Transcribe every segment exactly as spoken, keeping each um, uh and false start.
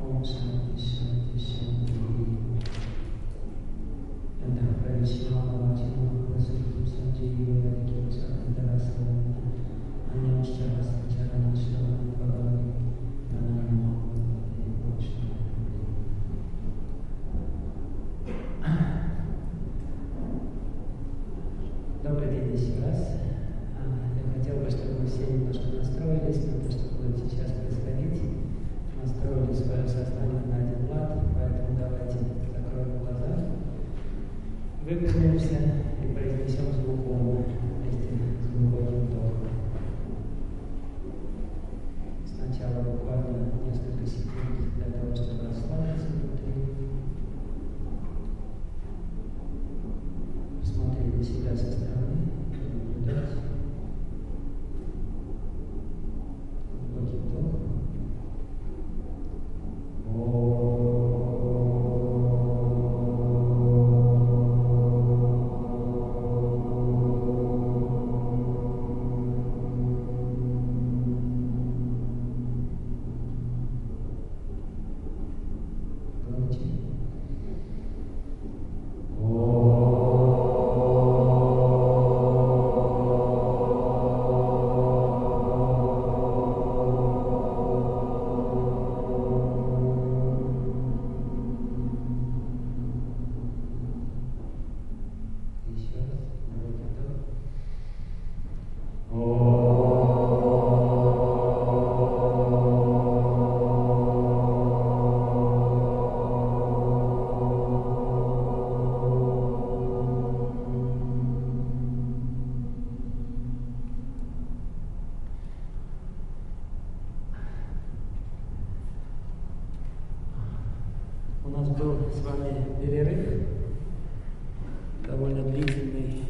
Добрый день еще раз. Я хотел бы, чтобы мы все немножко настроились на то, что будет сейчас происходить. Настроили свое сознание на один лад, поэтому давайте закроем глаза, выпрямимся и произнесем звук Ом вместе с глубоким вдохом. Сначала буквально несколько секунд для того, чтобы расслабиться внутри. Посмотреть на себя со стороны, наблюдать. Глубокий вдох. У нас был с вами перерыв, довольно длительный,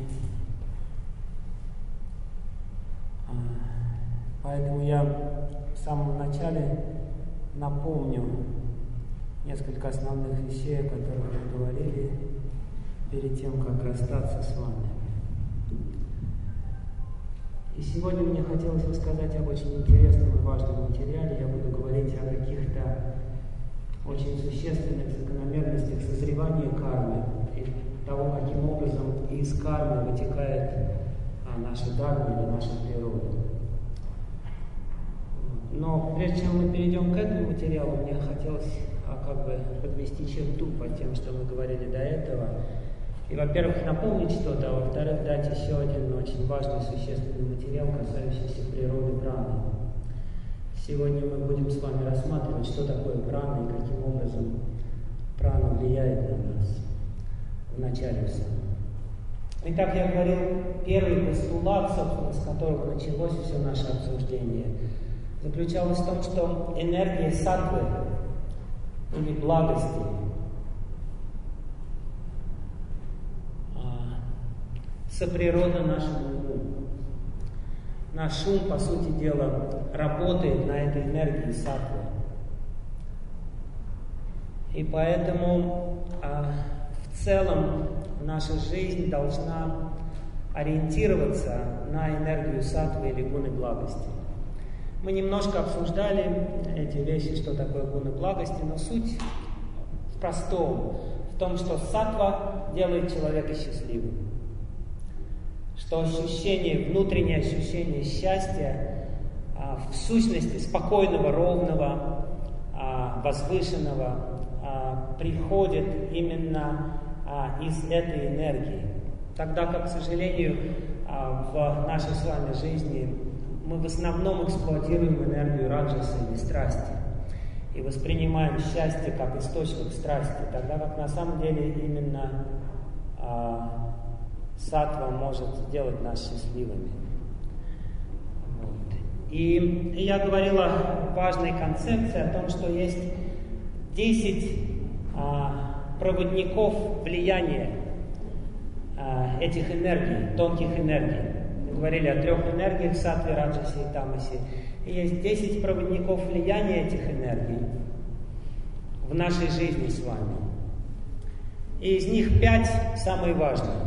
поэтому я в самом начале напомню несколько основных вещей, о которых мы говорили перед тем, как расстаться с вами. И сегодня мне хотелось рассказать об очень интересном и важном материале. Я буду говорить о каких-то очень существенных закономерностях созревания кармы и того, каким образом из кармы вытекает а, наша дхарма или наша природа. Но прежде чем мы перейдем к этому материалу, мне хотелось а, как бы подвести черту под тем, что мы говорили до этого. И, во-первых, напомнить что-то, а во-вторых, дать еще один очень важный, существенный материал, касающийся природы праны. Сегодня мы будем с вами рассматривать, что такое прана и каким образом прана влияет на нас в начале всего. Итак, я говорил, первый постулат, собственно, с которого началось все наше обсуждение, заключалось в том, что энергия саттвы или благости соприродна нашему уму. Наш ум, по сути дела, работает на этой энергии саттвы. И поэтому а, в целом наша жизнь должна ориентироваться на энергию саттвы или гуны благости. Мы немножко обсуждали эти вещи, что такое гуны благости, но суть в простом, в том, что саттва делает человека счастливым. Что ощущение, внутреннее ощущение счастья, а, в сущности спокойного, ровного, а, возвышенного, а, приходит именно а, из этой энергии. Тогда как, к сожалению, а, в нашей с вами жизни мы в основном эксплуатируем энергию раджаса или страсти и воспринимаем счастье как источник страсти, тогда как на самом деле именно а, саттва может сделать нас счастливыми. Вот. И я говорил о важной концепции, о том, что есть десять а, проводников влияния а, этих энергий, тонких энергий. Мы говорили о трех энергиях, саттве, раджасе и тамасе. И есть десять проводников влияния этих энергий в нашей жизни с вами. И из них пять самые важные.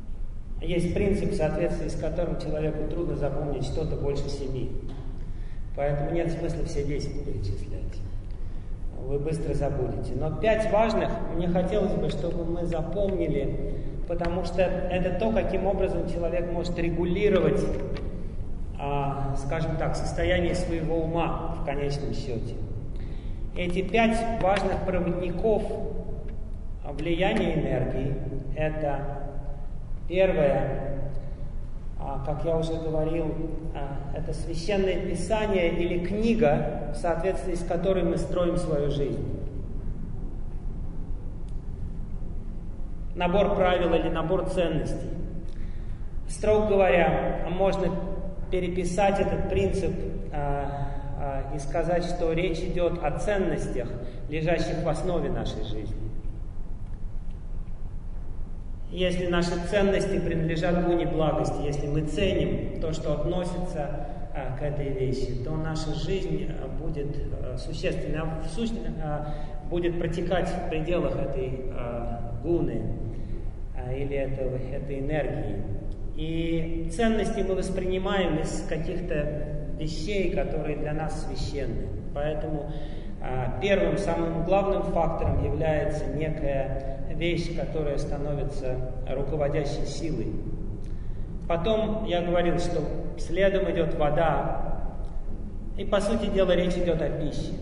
Есть принцип, в соответствии с которым человеку трудно запомнить что-то больше семи. Поэтому нет смысла все десять перечислять. Вы быстро забудете. Но пять важных мне хотелось бы, чтобы мы запомнили, потому что это то, каким образом человек может регулировать, а, скажем так, состояние своего ума в конечном счете. Эти пять важных проводников влияния энергии – это первое, а, как я уже говорил, а, это священное писание или книга, в соответствии с которой мы строим свою жизнь. Набор правил или набор ценностей. Строго говоря, можно переписать этот принцип а, а, и сказать, что речь идет о ценностях, лежащих в основе нашей жизни. Если наши ценности принадлежат гуне благости, если мы ценим то, что относится а, к этой вещи, то наша жизнь а, будет а, существенно, в сущности, а, будет протекать в пределах этой а, гуны а, или этого, этой энергии. И ценности мы воспринимаем из каких-то вещей, которые для нас священны. Поэтому а, первым, самым главным фактором является некая вещь, которая становится руководящей силой. Потом я говорил, что следом идет вода, и по сути дела речь идет о пище.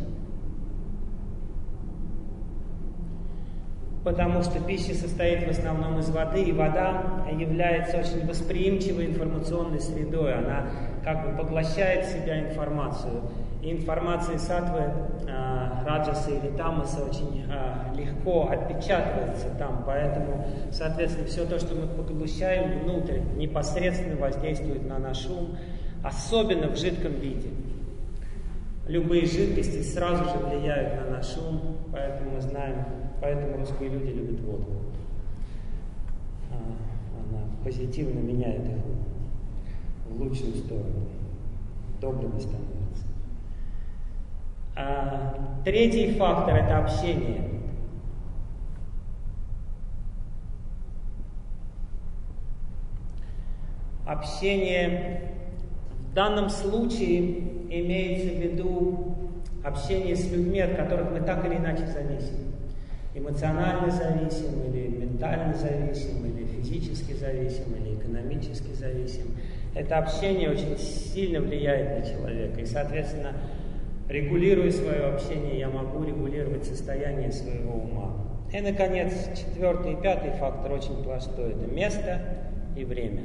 Потому что пища состоит в основном из воды, и вода является очень восприимчивой информационной средой. Она как бы поглощает в себя информацию. И информация саттвы, э, раджаса или тамаса очень э, легко отпечатывается там. Поэтому, соответственно, все то, что мы поглощаем внутрь, непосредственно воздействует на наш ум, особенно в жидком виде. Любые жидкости сразу же влияют на наш ум, поэтому мы знаем, поэтому русские люди любят воду. Она позитивно меняет их в лучшую сторону, добрыми становятся. А, третий фактор – это общение. Общение в данном случае имеется в виду общение с людьми, от которых мы так или иначе зависим. Эмоционально зависим, или ментально зависим, или физически зависим, или экономически зависим. Это общение очень сильно влияет на человека. И, соответственно, регулируя свое общение, я могу регулировать состояние своего ума. И, наконец, четвертый и пятый фактор очень простой. Это место и время.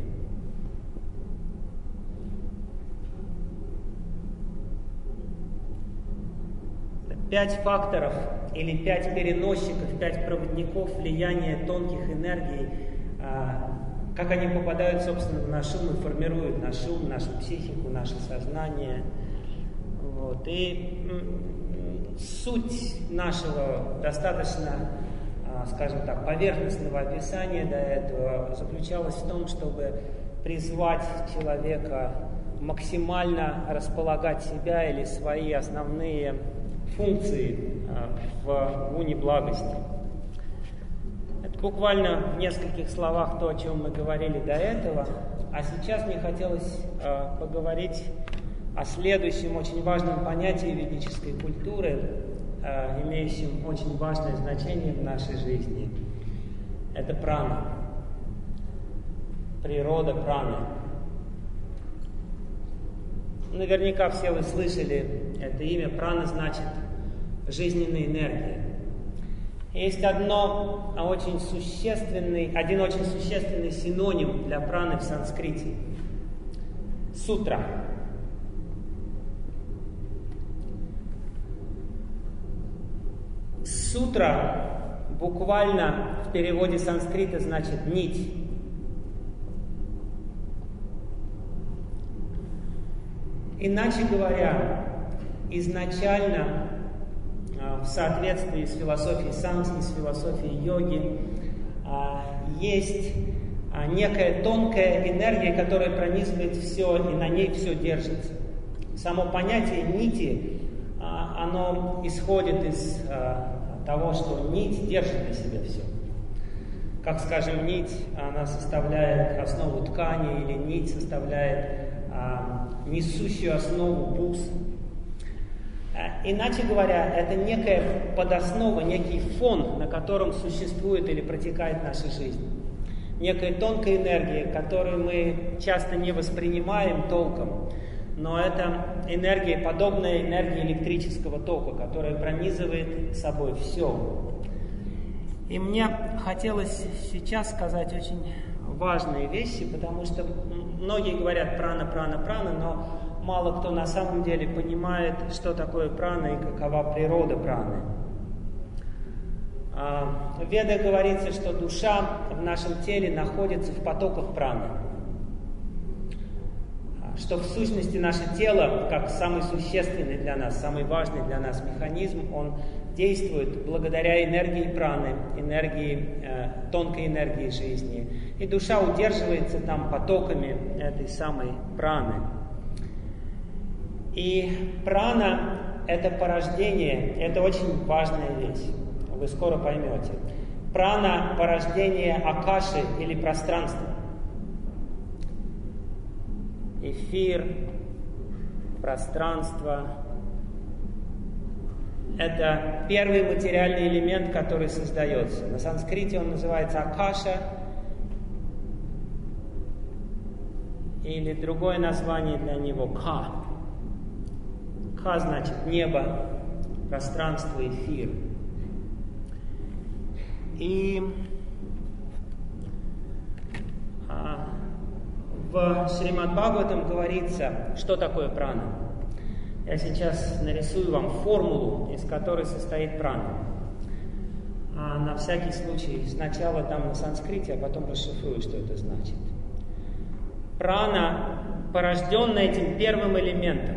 Пять факторов или пять переносчиков, пять проводников влияния тонких энергий, как они попадают, собственно, в наш ум и формируют наш ум, нашу психику, наше сознание. Вот. И суть нашего достаточно, скажем так, поверхностного описания до этого заключалась в том, чтобы призвать человека максимально располагать себя или свои основные функции в гуне благости. Это буквально в нескольких словах то, о чем мы говорили до этого. А сейчас мне хотелось э, поговорить о следующем очень важном понятии ведической культуры, э, имеющем очень важное значение в нашей жизни. Это прана. Природа праны. Наверняка все вы слышали это имя. Прана значит жизненная энергия. Есть одно очень существенный, один очень существенный синоним для праны в санскрите. Сутра. Сутра буквально в переводе санскрита значит нить. Иначе говоря, изначально в соответствии с философией самхи, с философией йоги, есть некая тонкая энергия, которая пронизывает все, и на ней все держится. Само понятие нити, оно исходит из того, что нить держит на себе все. Как, скажем, нить, она составляет основу ткани, или нить составляет несущую основу бус. Иначе говоря, это некая подоснова, некий фон, на котором существует или протекает наша жизнь. Некая тонкая энергия, которую мы часто не воспринимаем толком, но это энергия, подобная энергии электрического тока, которая пронизывает собой все. И мне хотелось сейчас сказать очень важные вещи, потому что многие говорят прана, прана, прана, но мало кто на самом деле понимает, что такое прана и какова природа праны. В Ведах говорится, что душа в нашем теле находится в потоках праны. Что в сущности наше тело, как самый существенный для нас, самый важный для нас механизм, он действует благодаря энергии праны, энергии, э, тонкой энергии жизни. И душа удерживается там потоками этой самой праны. И прана – это порождение, это очень важная вещь, вы скоро поймете. Прана – порождение акаши или пространства. Эфир, пространство – это первый материальный элемент, который создается. На санскрите он называется акаша, или другое название для него – ка. Ка значит небо, пространство, эфир. И а, в Шримад Бхагаватам говорится, что такое прана. Я сейчас нарисую вам формулу, из которой состоит прана. А на всякий случай сначала там на санскрите, а потом расшифрую, что это значит. Прана, порожденная этим первым элементом,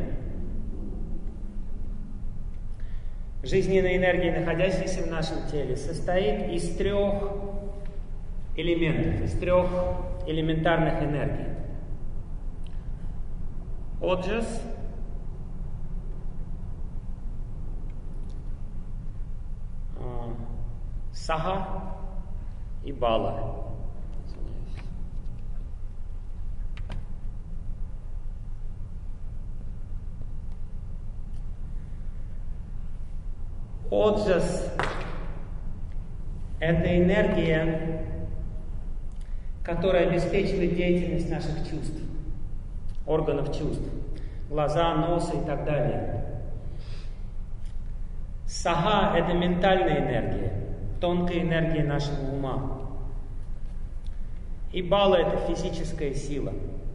жизненной энергии, находящейся в нашем теле, состоит из трех элементов, из трех элементарных энергий. Оджас, саха и бала. Оджас – это энергия, которая обеспечивает деятельность наших чувств, органов чувств, глаза, носа и так далее. Саха – это ментальная энергия, тонкая энергия нашего ума. И бала – это физическая сила.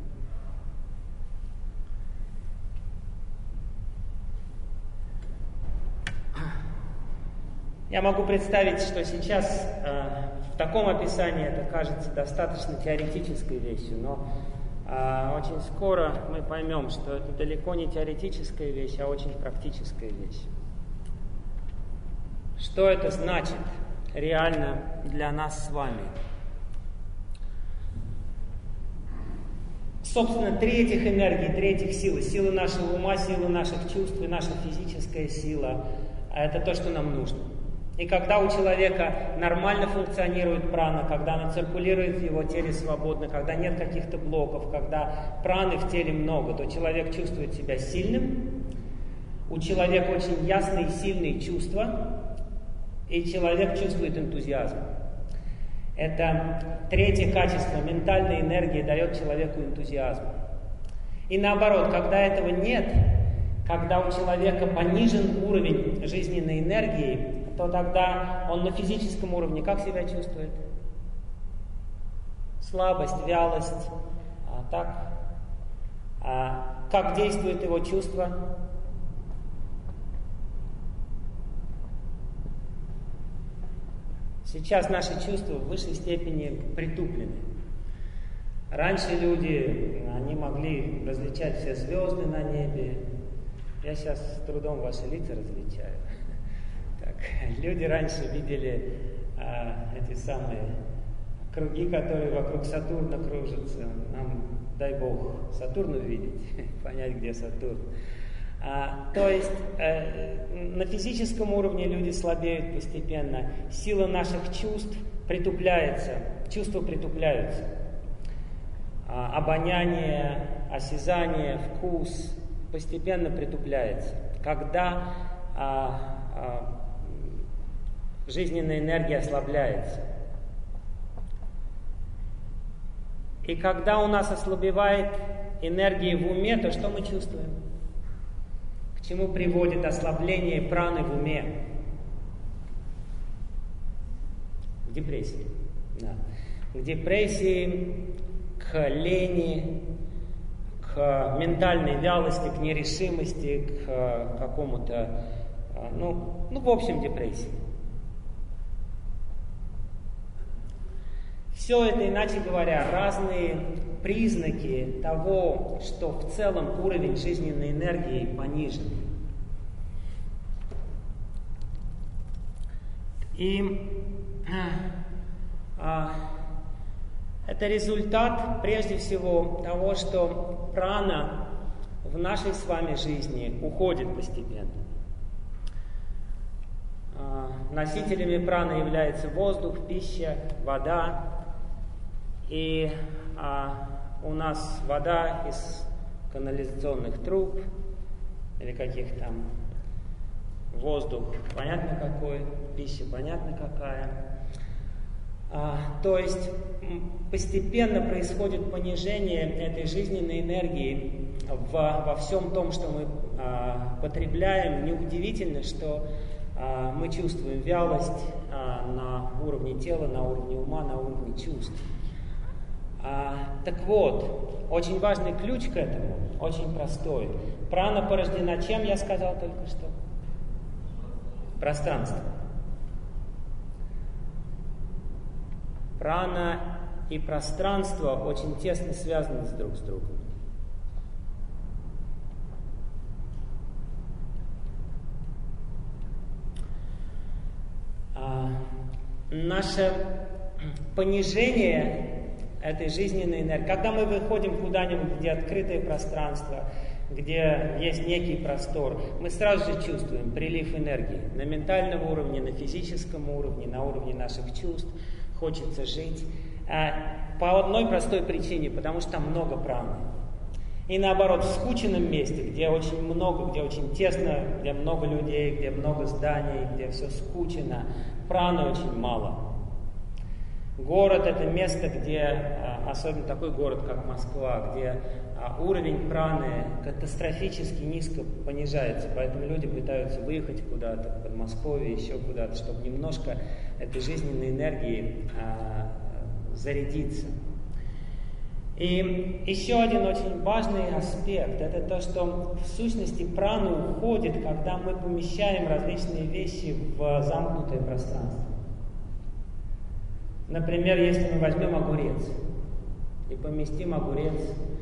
Я могу представить, что сейчас э, в таком описании это кажется достаточно теоретической вещью, но э, очень скоро мы поймем, что это далеко не теоретическая вещь, а очень практическая вещь. Что это значит реально для нас с вами? Собственно, три этих энергии, три этих силы, сила нашего ума, сила наших чувств и наша физическая сила – это то, что нам нужно. И когда у человека нормально функционирует прана, когда она циркулирует в его теле свободно, когда нет каких-то блоков, когда праны в теле много, то человек чувствует себя сильным, у человека очень ясные и сильные чувства, и человек чувствует энтузиазм. Это третье качество, ментальная энергия дает человеку энтузиазм. И наоборот, когда этого нет, когда у человека понижен уровень жизненной энергии, то тогда он на физическом уровне как себя чувствует? Слабость, вялость. А так? А как действует его чувство? Сейчас наши чувства в высшей степени притуплены. Раньше люди, они могли различать все звезды на небе. Я сейчас с трудом ваши лица различаю. Так, люди раньше видели а, эти самые круги, которые вокруг Сатурна кружатся. Нам, дай Бог, Сатурн увидеть, понять, где Сатурн. А, то есть э, на физическом уровне люди слабеют постепенно. Сила наших чувств притупляется, чувства притупляются. А, обоняние, осязание, вкус постепенно притупляется. Когда а, а, жизненная энергия ослабляется. И когда у нас ослабевает энергия в уме, то что мы чувствуем? К чему приводит ослабление праны в уме? К депрессии. Да. К депрессии, к лени, к ментальной вялости, к нерешимости, к какому-то, ну, ну, в общем, депрессии. Все это, иначе говоря, разные признаки того, что в целом уровень жизненной энергии понижен. И а, это результат, прежде всего, того, что прана в нашей с вами жизни уходит постепенно. А, носителями праны являются воздух, пища, вода. И а, у нас вода из канализационных труб или каких там, воздух понятно какой, пища понятно какая. А, то есть постепенно происходит понижение этой жизненной энергии в, во всем том, что мы а, потребляем. Неудивительно, что а, мы чувствуем вялость а, на уровне тела, на уровне ума, на уровне чувств. А, так вот, очень важный ключ к этому, очень простой. Прана порождена чем, я сказал только что? Пространство. Прана и пространство очень тесно связаны друг с другом. А, наше понижение этой жизненной энергии. Когда мы выходим куда-нибудь, где открытое пространство, где есть некий простор, мы сразу же чувствуем прилив энергии на ментальном уровне, на физическом уровне, на уровне наших чувств. Хочется жить. По одной простой причине, потому что там много праны. И наоборот, в скученном месте, где очень много, где очень тесно, где много людей, где много зданий, где все скучно, праны очень мало. Город – это место, где, особенно такой город, как Москва, где уровень праны катастрофически низко понижается, поэтому люди пытаются выехать куда-то, в Подмосковье, еще куда-то, чтобы немножко этой жизненной энергии а, зарядиться. И еще один очень важный аспект – это то, что в сущности прана уходит, когда мы помещаем различные вещи в замкнутое пространство. Например, если мы возьмем огурец и поместим огурец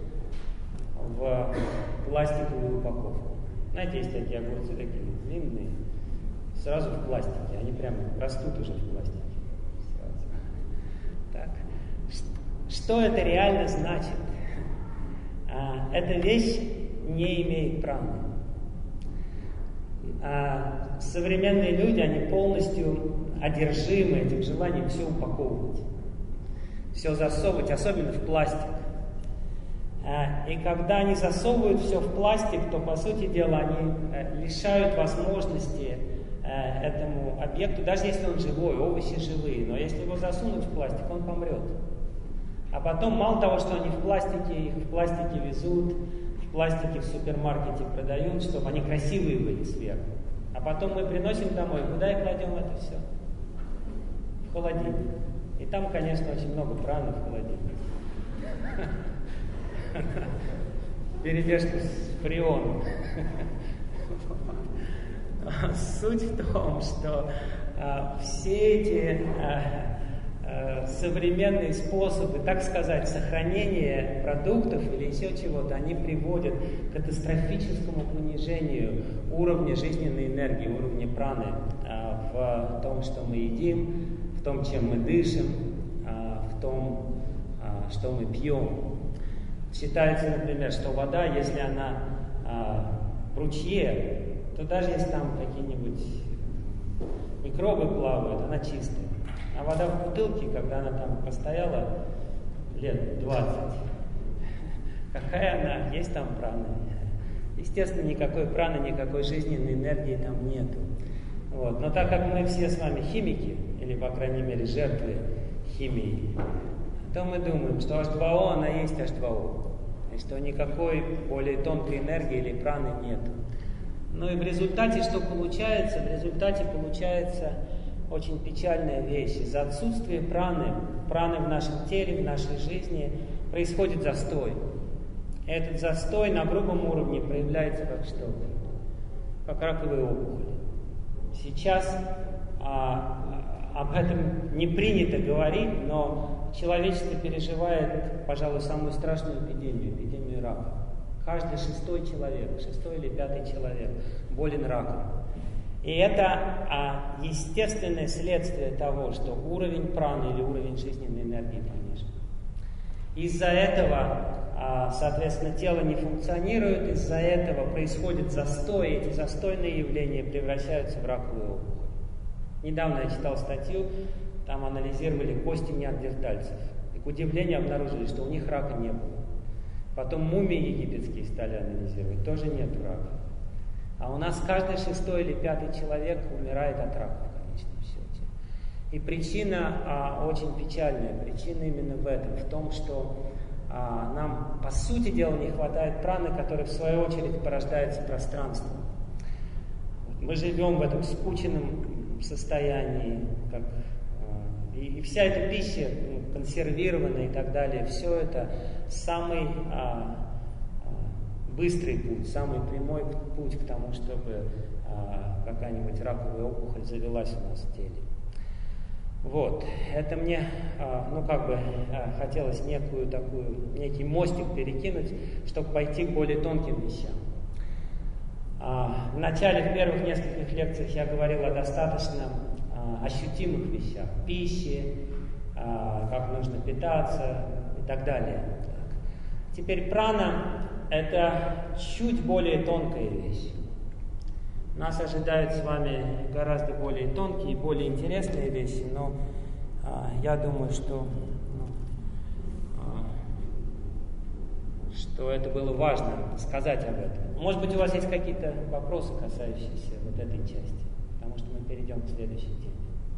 в пластиковую упаковку. Знаете, есть такие огурцы, такие длинные, сразу в пластике, они прям растут уже в пластике. Сразу. Так. Что это реально значит? А, эта вещь не имеет праны. А, современные люди, они полностью одержимы этим желанием все упаковывать, все засовывать, особенно в пластик. И когда они засовывают все в пластик, то, по сути дела, они лишают возможности этому объекту, даже если он живой, овощи живые, но если его засунуть в пластик, он помрет. А потом, мало того, что они в пластике, их в пластике везут, в пластике в супермаркете продают, чтобы они красивые были сверху. А потом мы приносим домой, куда и кладем это все? В холодильник. И там, конечно, очень много праны в холодильнике. Передержка с фреоном. Суть в том, что а, все эти а, а, современные способы, так сказать, сохранения продуктов или еще чего-то, они приводят к катастрофическому понижению уровня жизненной энергии, уровня праны а, в том, что мы едим, в том, чем мы дышим, а, в том, а, что мы пьем. Считается, например, что вода, если она а, в ручье, то даже если там какие-нибудь микробы плавают, она чистая. А вода в бутылке, когда она там постояла лет двадцать, какая она, есть там прана, Естественно, никакой праны, никакой жизненной энергии там нету. Вот. Но так как мы все с вами химики, или, по крайней мере, жертвы химии, то мы думаем, что эйч два о, она есть эйч два о. И что никакой более тонкой энергии или праны нету. Ну и в результате что получается? В результате получается очень печальная вещь. Из-за отсутствия праны, праны в нашем теле, в нашей жизни, происходит застой. И этот застой на грубом уровне проявляется как что? Как раковые опухоли. Сейчас а, об этом не принято говорить, но человечество переживает, пожалуй, самую страшную эпидемию, эпидемию рака. Каждый шестой человек, шестой или пятый человек болен раком. И это а, естественное следствие того, что уровень праны или уровень жизненной энергии понижен. Из-за этого, а, соответственно, тело не функционирует, из-за этого происходит застой, и эти застойные явления превращаются в раковые опухоли. Недавно я читал статью, там анализировали кости неандертальцев. И к удивлению обнаружили, что у них рака не было. Потом мумии египетские стали анализировать, тоже нет рака. А у нас каждый шестой или пятый человек умирает от рака в конечном счете. И причина а, очень печальная, причина именно в этом, в том, что а, нам, по сути дела, не хватает праны, которая в свою очередь порождается пространством. Мы живем в этом скученном состоянии, как, а, и, и вся эта пища ну, консервированная и так далее, все это самый а, а, быстрый путь, самый прямой путь к тому, чтобы а, какая-нибудь раковая опухоль завелась у нас в теле. Вот, это мне, а, ну как бы, а, хотелось некую такую, некий мостик перекинуть, чтобы пойти к более тонким вещам. А, в начале, в первых нескольких лекциях я говорил о достаточно а, ощутимых вещах, пище, а, как нужно питаться и так далее. Теперь прана – это чуть более тонкая вещь. Нас ожидают с вами гораздо более тонкие и более интересные вещи, но а, я думаю, что, ну, а, что это было важно сказать об этом. Может быть, у вас есть какие-то вопросы, касающиеся вот этой части, потому что мы перейдем к следующей теме.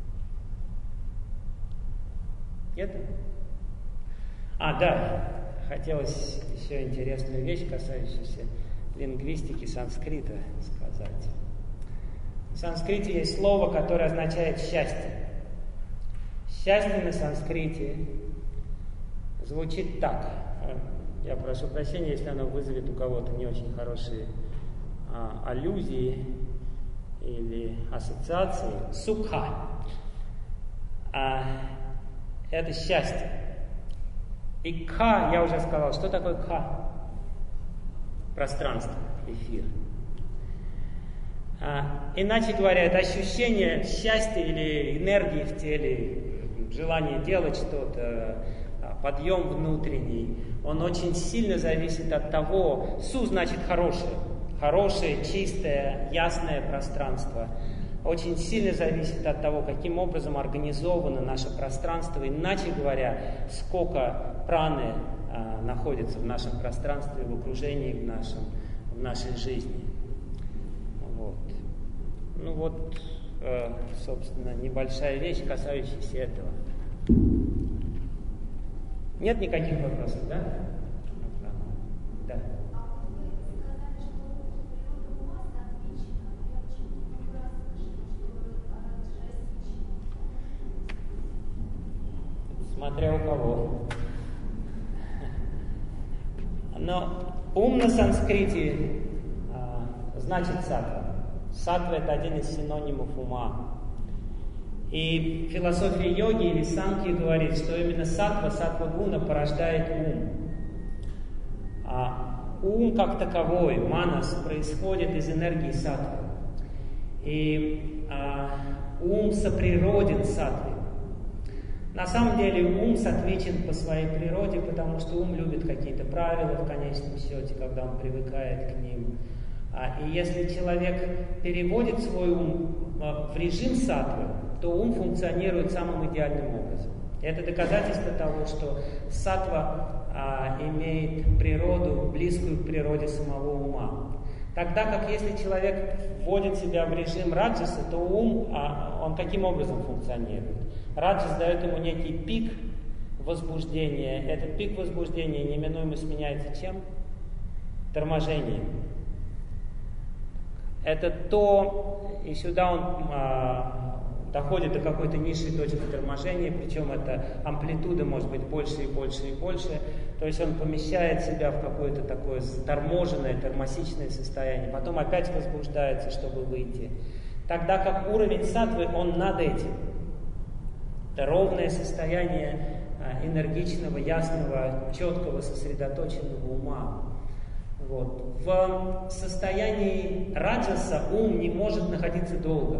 Нет? А, да, хотелось еще интересную вещь, касающуюся лингвистики санскрита, сказать. В санскрите есть слово, которое означает счастье. Счастье на санскрите звучит так. Я прошу прощения, если оно вызовет у кого-то не очень хорошие а, аллюзии или ассоциации. Сукха. А, это счастье. И кха, я уже сказал, что такое кха? Пространство, эфир. А, иначе говоря, это ощущение счастья или энергии в теле, желание делать что-то, подъем внутренний, он очень сильно зависит от того, су значит хорошее, хорошее, чистое, ясное пространство. Очень сильно зависит от того, каким образом организовано наше пространство, иначе говоря, сколько праны а, находится в нашем пространстве, в окружении, в, нашем, в нашей жизни. Вот. Ну вот, э, собственно, небольшая вещь, касающаяся этого. Нет никаких вопросов, да? Да. Смотря у кого. Но ум на санскрите а, значит саттва. Саттва – это один из синонимов ума. И философия йоги или санки говорит, что именно саттва, саттва-гуна порождает ум. А ум как таковой, манас, происходит из энергии саттвы. И а, ум соприроден саттве. На самом деле ум саттвичен по своей природе, потому что ум любит какие-то правила в конечном счете, когда он привыкает к ним. И если человек переводит свой ум в режим саттвы, то ум функционирует самым идеальным образом. И это доказательство того, что саттва а, имеет природу, близкую к природе самого ума. Тогда как если человек вводит себя в режим раджаса, то ум, а, он каким образом функционирует? Раджас дает ему некий пик возбуждения. Этот пик возбуждения неминуемо сменяется чем? Торможением. Это то, и сюда он а, доходит до какой-то низшей точки торможения, причем эта амплитуда может быть больше и больше и больше. То есть он помещает себя в какое-то такое заторможенное, тормосичное состояние, потом опять возбуждается, чтобы выйти. Тогда как уровень саттвы, он над этим. Это ровное состояние энергичного, ясного, четкого, сосредоточенного ума. Вот. В состоянии раджаса ум не может находиться долго.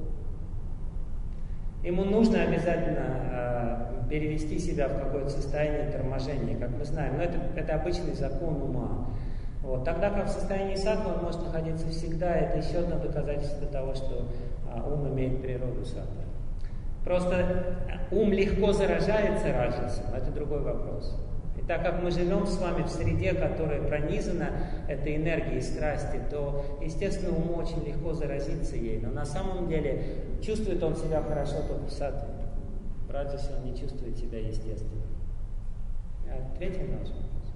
Ему нужно обязательно э, перевести себя в какое-то состояние торможения, как мы знаем. Но это, это обычный закон ума. Вот. Тогда как в состоянии саттвы он может находиться всегда, это еще одно доказательство того, что э, ум имеет природу саттвы. Просто ум легко заражается раджасом, это другой вопрос. И так как мы живем с вами в среде, которая пронизана этой энергией страсти, то, естественно, уму очень легко заразиться ей. Но на самом деле чувствует он себя хорошо только в саттве. В раджасе он не чувствует себя естественно. Ответим на ваш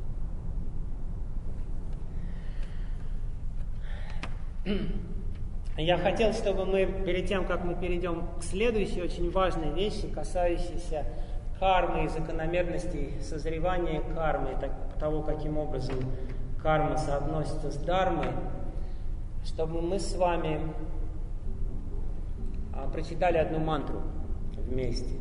вопрос. Я хотел, чтобы мы, перед тем, как мы перейдем к следующей очень важной вещи, касающейся кармы и закономерностей созревания кармы, так, того, каким образом карма соотносится с дхармой, чтобы мы с вами а, прочитали одну мантру вместе.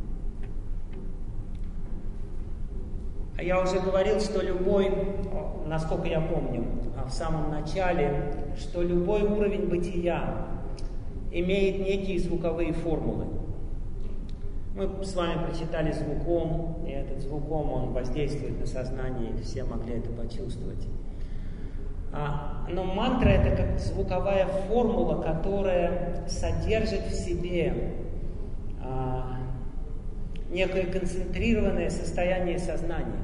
Я уже говорил, что любой, насколько я помню, в самом начале, что любой уровень бытия имеет некие звуковые формулы. Мы с вами прочитали звуком, и этот звуком, он воздействует на сознание, и все могли это почувствовать. А, но мантра — это как звуковая формула, которая содержит в себе а, некое концентрированное состояние сознания.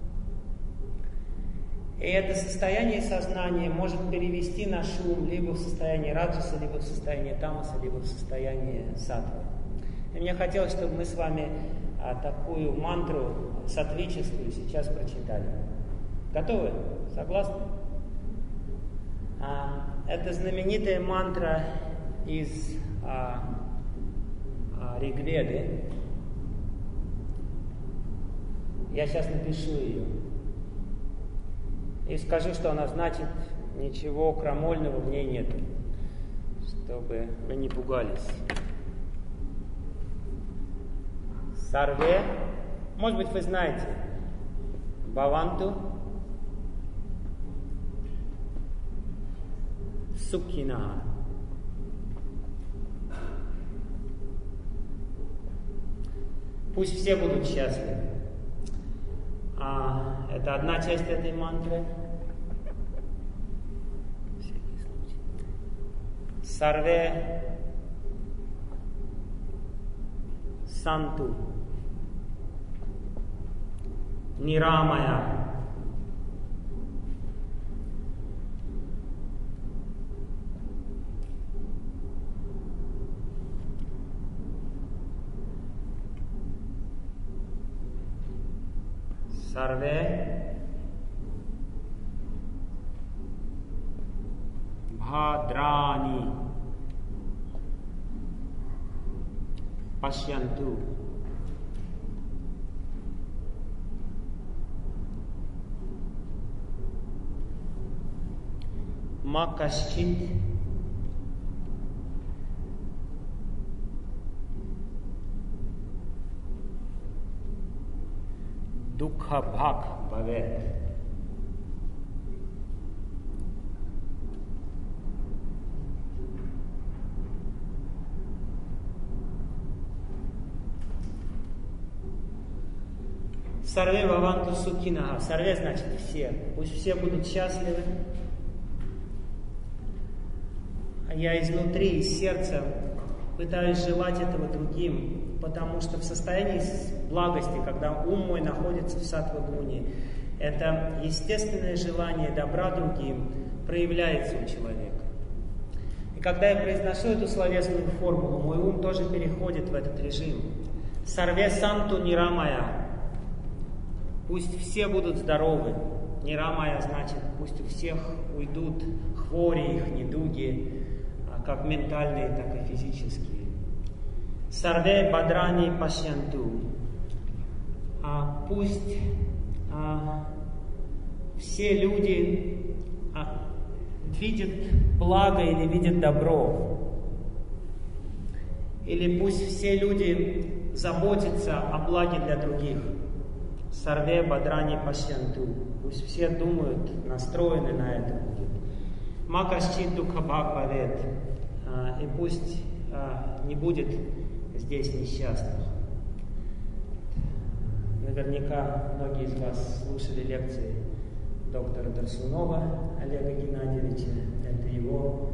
И это состояние сознания может перевести наш ум либо в состояние раджаса, либо в состояние тамаса, либо в состояние саттвы. И мне хотелось, чтобы мы с вами а, такую мантру саттвическую сейчас прочитали. Готовы? Согласны? А, это знаменитая мантра из а, а, Ригведы. Я сейчас напишу ее. И скажу, что она значит, ничего крамольного в ней нет, чтобы вы не пугались. Сарве, может быть, вы знаете, Бхаванту Сукхинah. Пусть все будут счастливы. А, это одна часть этой мантры. Сарве Санту Нирамая Сарве Бхадрани Пашьянту Макашчит Дукха Бхак Бхавет. Сарве Бхаванту Сукхинah. Сарве значит все. Пусть все будут счастливы. А я изнутри, из сердца пытаюсь желать этого другим, потому что в состоянии благости, когда ум мой находится в саттва-гуне, это естественное желание добра другим проявляется у человека. И когда я произношу эту словесную формулу, мой ум тоже переходит в этот режим. Сарве санту нирамая. Пусть все будут здоровы. Нирамая значит, пусть у всех уйдут хвори, их недуги, как ментальные, так и физические. Сарве бадрани пашьянту. А пусть а, все люди а, видят благо или видят добро. Или пусть все люди заботятся о благе для других. Сарве бадрани пашьянту. Пусть все думают, настроены на это будут. Макашчит дукхабхак бавет. И пусть не будет здесь несчастных. Наверняка многие из вас слушали лекции доктора Дарсунова Олега Геннадьевича. Это его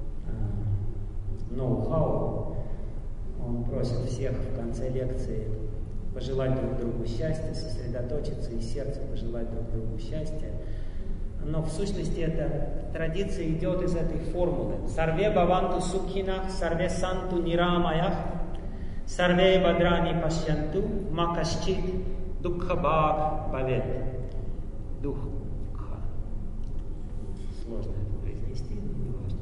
ноу-хау. Он просит всех в конце лекции пожелать друг другу счастья, сосредоточиться и сердцем пожелать друг другу счастья. Но в сущности эта традиция идет из этой формулы. Сарве баванту сукхинах, сарве санту нирамаях, сарве бадрани пашьянту, макашчит дукхабхак бавет. Дукха. Сложно это произнести, но не важно.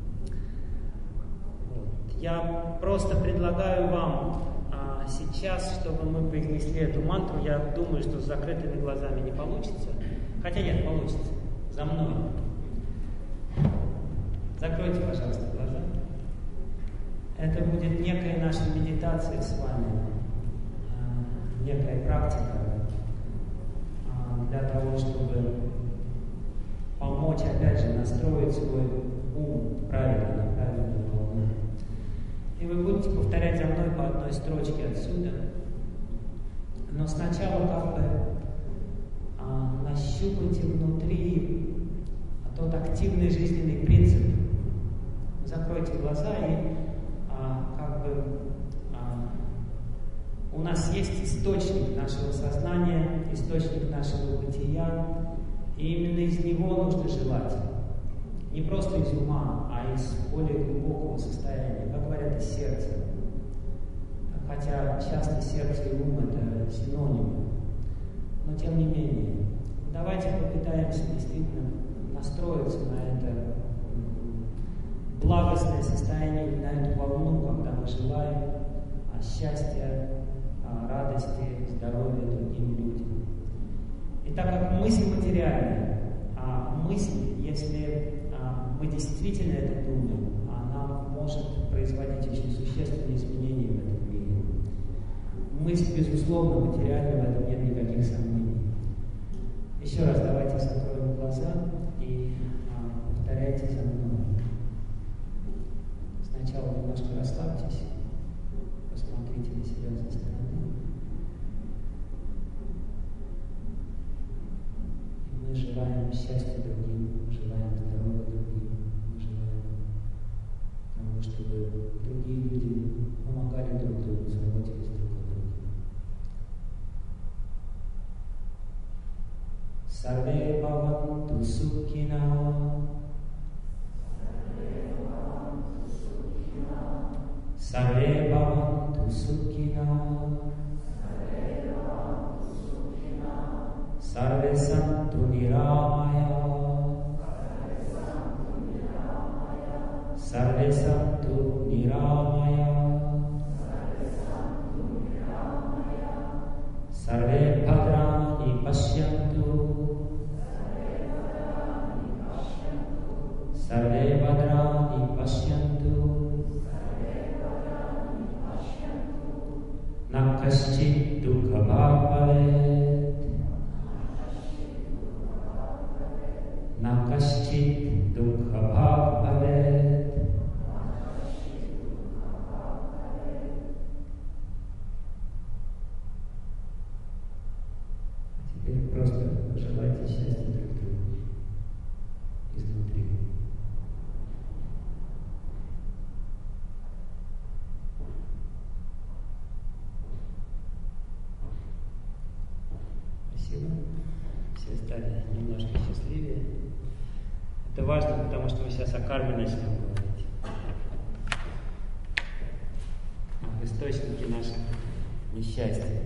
Вот. Я просто предлагаю вам а, сейчас, чтобы мы произнесли эту мантру. Я думаю, что с закрытыми глазами не получится. Хотя нет, получится. За мной. Закройте, пожалуйста, глаза. Это будет некая наша медитация с вами, некая практика для того, чтобы помочь, опять же, настроить свой ум правильно, на правильную волну. И вы будете повторять за мной по одной строчке отсюда. Но сначала как бы нащупайте внутри тот активный жизненный принцип. Закройте глаза и а, как бы а, у нас есть источник нашего сознания, источник нашего бытия, и именно из него нужно желать. Не просто из ума, а из более глубокого состояния, как говорят, из сердца. Хотя часто сердце и ум это синонимы. Но тем не менее, давайте попытаемся действительно настроиться на это благостное состояние, на эту волну, когда мы желаем счастья, радости, здоровья другим людям. И так как мысль материальная, а мысль, если мы действительно это думаем, она может производить очень существенные изменения в этом мире. Мысль, безусловно, материальна, в этом нет никаких сомнений. Еще раз давайте закроем глаза и а, повторяйте за мной. Сначала немножко расслабьтесь, посмотрите на себя со стороны. И мы желаем счастья другим, желаем здоровья другим, мы желаем того, чтобы другие люди помогали друг другу, заботились друг о друге. Сарве бхаванту сукхинah. Сарве бхаванту сукхинah. Сарве санту нирамая. Сарве санту нирамая. Сарве бхадрани пашьянту. Сарве бхадрани пашьянту. Накашчит дукхабхак бавет. Накашчит дукхабхак бавет. Теперь просто пожелайте счастья друг другу изнутри. Спасибо. Все стали немножко счастливее. Это важно, потому что мы сейчас о карме начнем говорить. Об источнике наших несчастий.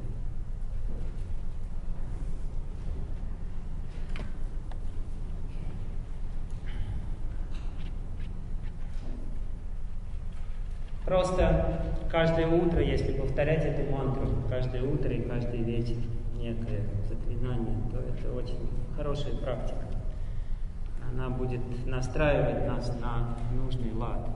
Просто каждое утро, если повторять эту мантру, каждое утро и каждый вечер некое заклинание, то это очень хорошая практика. Она будет настраивать нас на нужный лад.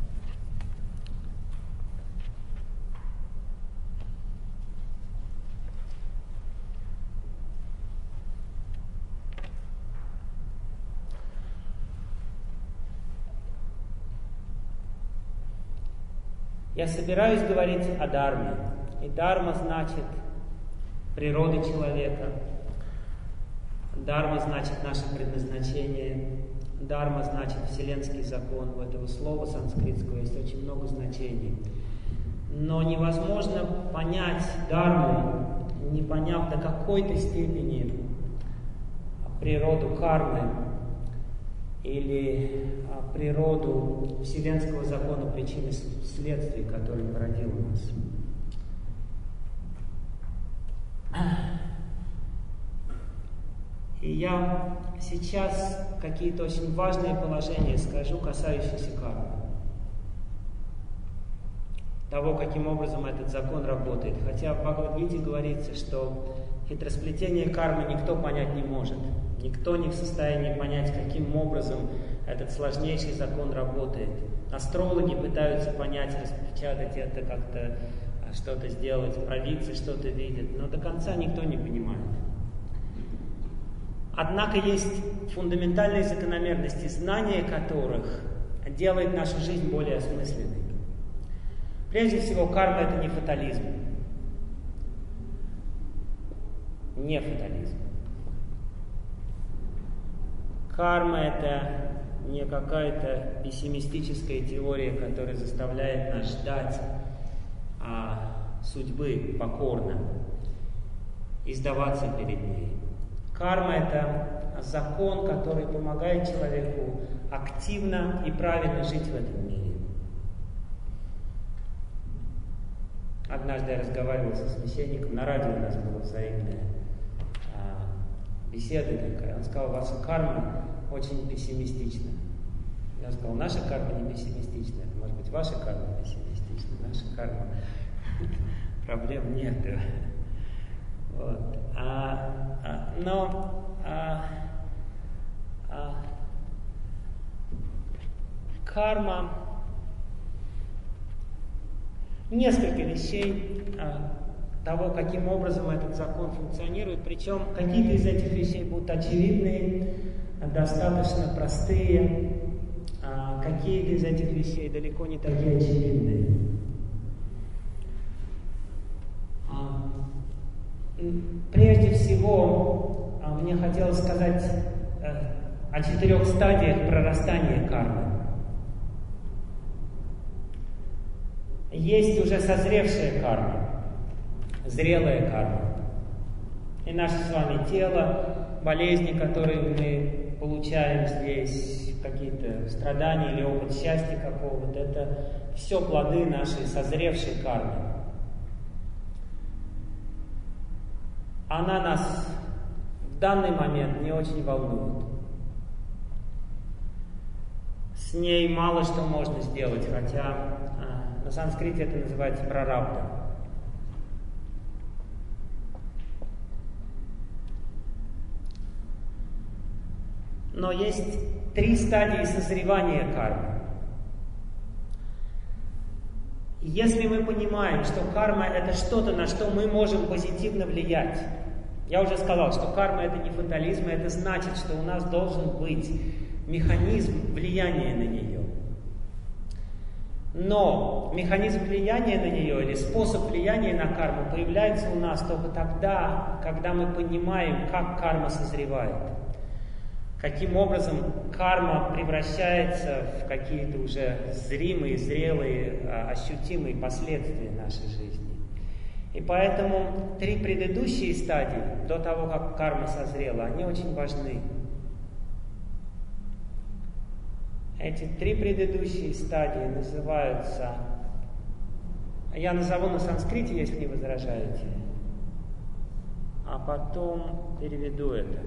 Я собираюсь говорить о дарме. И дарма значит природа человека. Дарма значит наше предназначение. Дарма значит вселенский закон. У этого слова санскритского есть очень много значений. Но невозможно понять дарму, не поняв до какой-то степени природу кармы или природу вселенского закона причин и следствий, который породил нас. И я сейчас какие-то очень важные положения скажу, касающиеся кармы. Того, каким образом этот закон работает. Хотя в Бхагавад-гите говорится, что хитросплетение кармы никто понять не может. Никто не в состоянии понять, каким образом этот сложнейший закон работает. Астрологи пытаются понять, распечатать это, как-то что-то сделать, провидцы что-то видят, но до конца никто не понимает. Однако есть фундаментальные закономерности, знание которых делает нашу жизнь более осмысленной. Прежде всего, карма — это не фатализм. Не фатализм. Карма — это не какая-то пессимистическая теория, которая заставляет нас ждать а, судьбы покорно и сдаваться перед ней. Карма — это закон, который помогает человеку активно и правильно жить в этом мире. Однажды я разговаривал со священником, на радио у нас была взаимная а, беседа такая. Он сказал: ваша карма очень пессимистична. Я сказал: наша карма не пессимистична. Может быть, ваша карма пессимистична, наша карма. Проблем нет. Вот. А, а, но а, а, карма, несколько вещей а, того, каким образом этот закон функционирует, причем какие-то из этих вещей будут очевидные, достаточно простые, а какие-то из этих вещей далеко не такие очевидные. А, прежде всего, а, мне хотелось сказать а, о четырех стадиях прорастания кармы. Есть уже созревшая карма, зрелая карма. И наше с вами тело, болезни, которые мы получаем здесь, какие-то страдания или опыт счастья какого-то, это все плоды нашей созревшей кармы. Она нас в данный момент не очень волнует. С ней мало что можно сделать, хотя на санскрите это называется прарабдха. Но есть три стадии созревания кармы. Если мы понимаем, что карма — это что-то, на что мы можем позитивно влиять, я уже сказал, что карма — это не фатализм, это значит, что у нас должен быть механизм влияния на нее. Но механизм влияния на нее или способ влияния на карму появляется у нас только тогда, когда мы понимаем, как карма созревает. Каким образом карма превращается в какие-то уже зримые, зрелые, ощутимые последствия нашей жизни. И поэтому три предыдущие стадии, до того, как карма созрела, они очень важны. Эти три предыдущие стадии называются, я назову на санскрите, если не возражаете, а потом переведу это.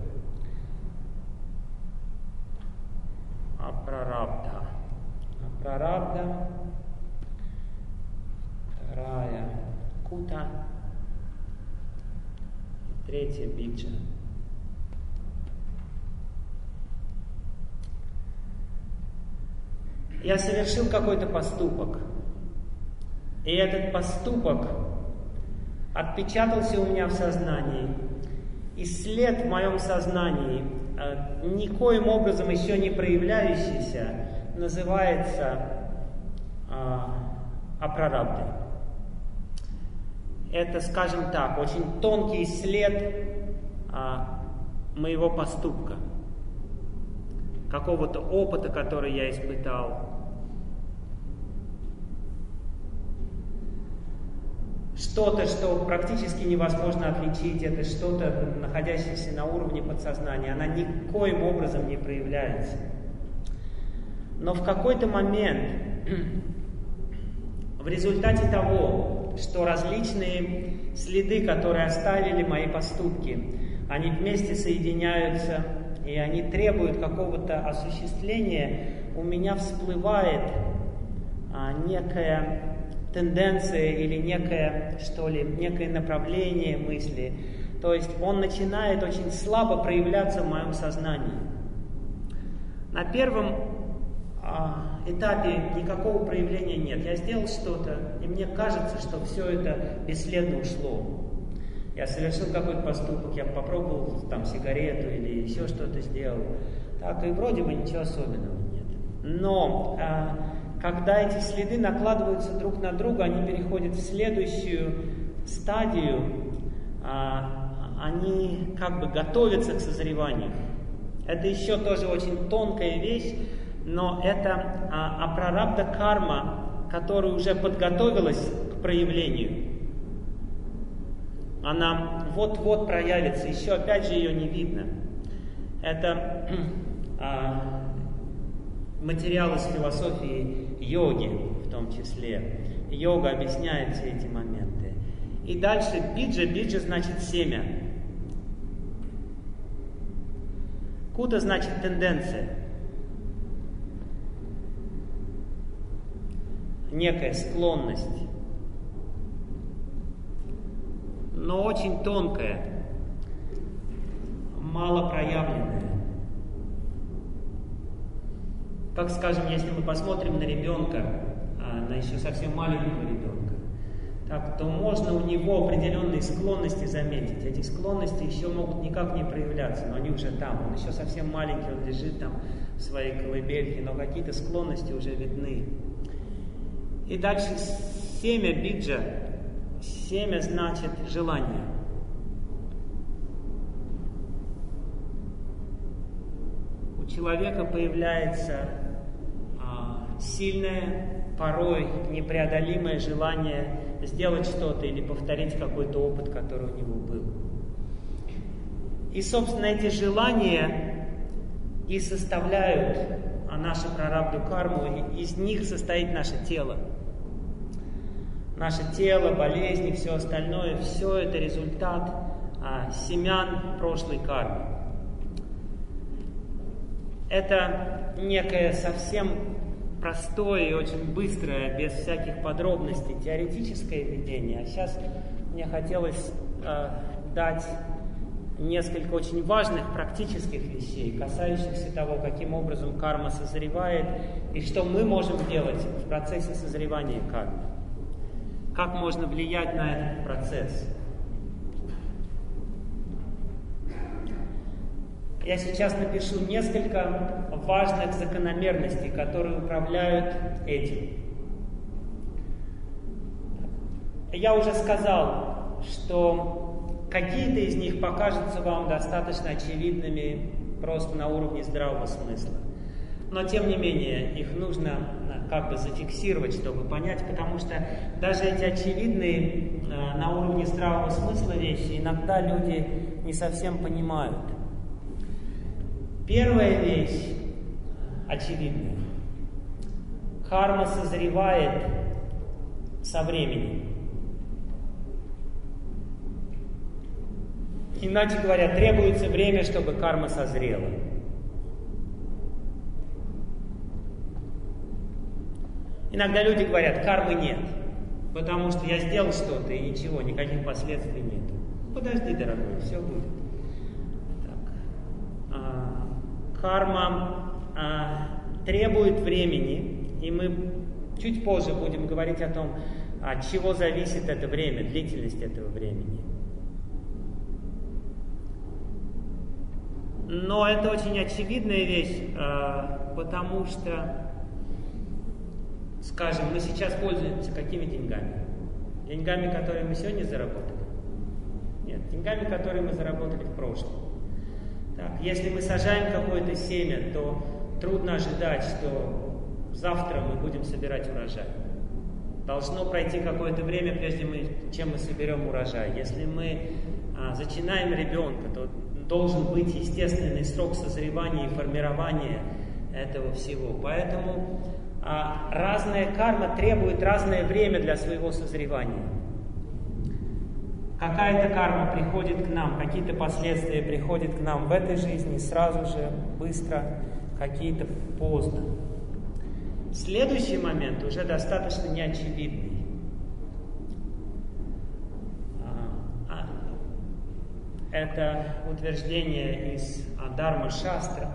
Апрарабдха. Апрарабдха. Вторая кута. И третья биджа. Я совершил какой-то поступок. И этот поступок отпечатался у меня в сознании. И след в моем сознании, никоим образом еще не проявляющийся, называется апрарабдой. Это, скажем так, очень тонкий след моего поступка, какого-то опыта, который я испытал. Что-то, что практически невозможно отличить, это что-то, находящееся на уровне подсознания, она никоим образом не проявляется. Но в какой-то момент, в результате того, что различные следы, которые оставили мои поступки, они вместе соединяются, и они требуют какого-то осуществления, у меня всплывает а, некая тенденция или некое, что ли, некое направление мысли. То есть он начинает очень слабо проявляться в моем сознании. На первом а, этапе никакого проявления нет. Я сделал что-то, и мне кажется, что все это бесследно ушло. Я совершил какой-то поступок, я попробовал там сигарету или еще что-то сделал. Так, и вроде бы ничего особенного нет. Но а, когда эти следы накладываются друг на друга, они переходят в следующую стадию, а, они как бы готовятся к созреванию. Это еще тоже очень тонкая вещь, но это а, апрарабдха карма, которая уже подготовилась к проявлению. Она вот-вот проявится, еще опять же ее не видно. Это а, материал из философии йоги в том числе. Йога объясняет все эти моменты. И дальше биджа, биджа значит семя. Кута значит тенденция. Некая склонность. Но очень тонкая, мало проявленная. Как, скажем, если мы посмотрим на ребенка, на еще совсем маленького ребенка, так, то можно у него определенные склонности заметить. Эти склонности еще могут никак не проявляться, но они уже там. Он еще совсем маленький, он лежит там в своей колыбельке, но какие-то склонности уже видны. И дальше семя биджа. Семя значит желание. У человека появляется а, сильное, порой непреодолимое желание сделать что-то или повторить какой-то опыт, который у него был. И, собственно, эти желания и составляют нашу прарабдху карму, и из них состоит наше тело. Наше тело, болезни, все остальное, все это результат а, семян прошлой кармы. Это некое совсем простое и очень быстрое, без всяких подробностей, теоретическое видение. А сейчас мне хотелось э, дать несколько очень важных практических вещей, касающихся того, каким образом карма созревает и что мы можем делать в процессе созревания кармы. Как можно влиять на этот процесс? Я сейчас напишу несколько важных закономерностей, которые управляют этим. Я уже сказал, что какие-то из них покажутся вам достаточно очевидными просто на уровне здравого смысла. Но, тем не менее, их нужно как бы зафиксировать, чтобы понять, потому что даже эти очевидные э, на уровне здравого смысла вещи иногда люди не совсем понимают. Первая вещь очевидная. карма созревает со временем. Иначе говоря, требуется время, чтобы карма созрела. Иногда люди говорят, кармы нет, потому что я сделал что-то и ничего, никаких последствий нет. Подожди, дорогой, все будет. Так. А, карма а, требует времени, и мы чуть позже будем говорить о том, от чего зависит это время, длительность этого времени. Но это очень очевидная вещь, потому что, скажем, мы сейчас пользуемся какими деньгами? Деньгами, которые мы сегодня заработали? Нет, деньгами, которые мы заработали в прошлом. Так, если мы сажаем какое-то семя, то трудно ожидать, что завтра мы будем собирать урожай. Должно пройти какое-то время, прежде чем мы соберем урожай. Если мы а, зачинаем ребенка, то должен быть естественный срок созревания и формирования этого всего. Поэтому а, разная карма требует разное время для своего созревания. Какая-то карма приходит к нам, какие-то последствия приходят к нам в этой жизни сразу же, быстро, какие-то поздно. Следующий момент уже достаточно неочевидный. Это утверждение из Дharma Шастра.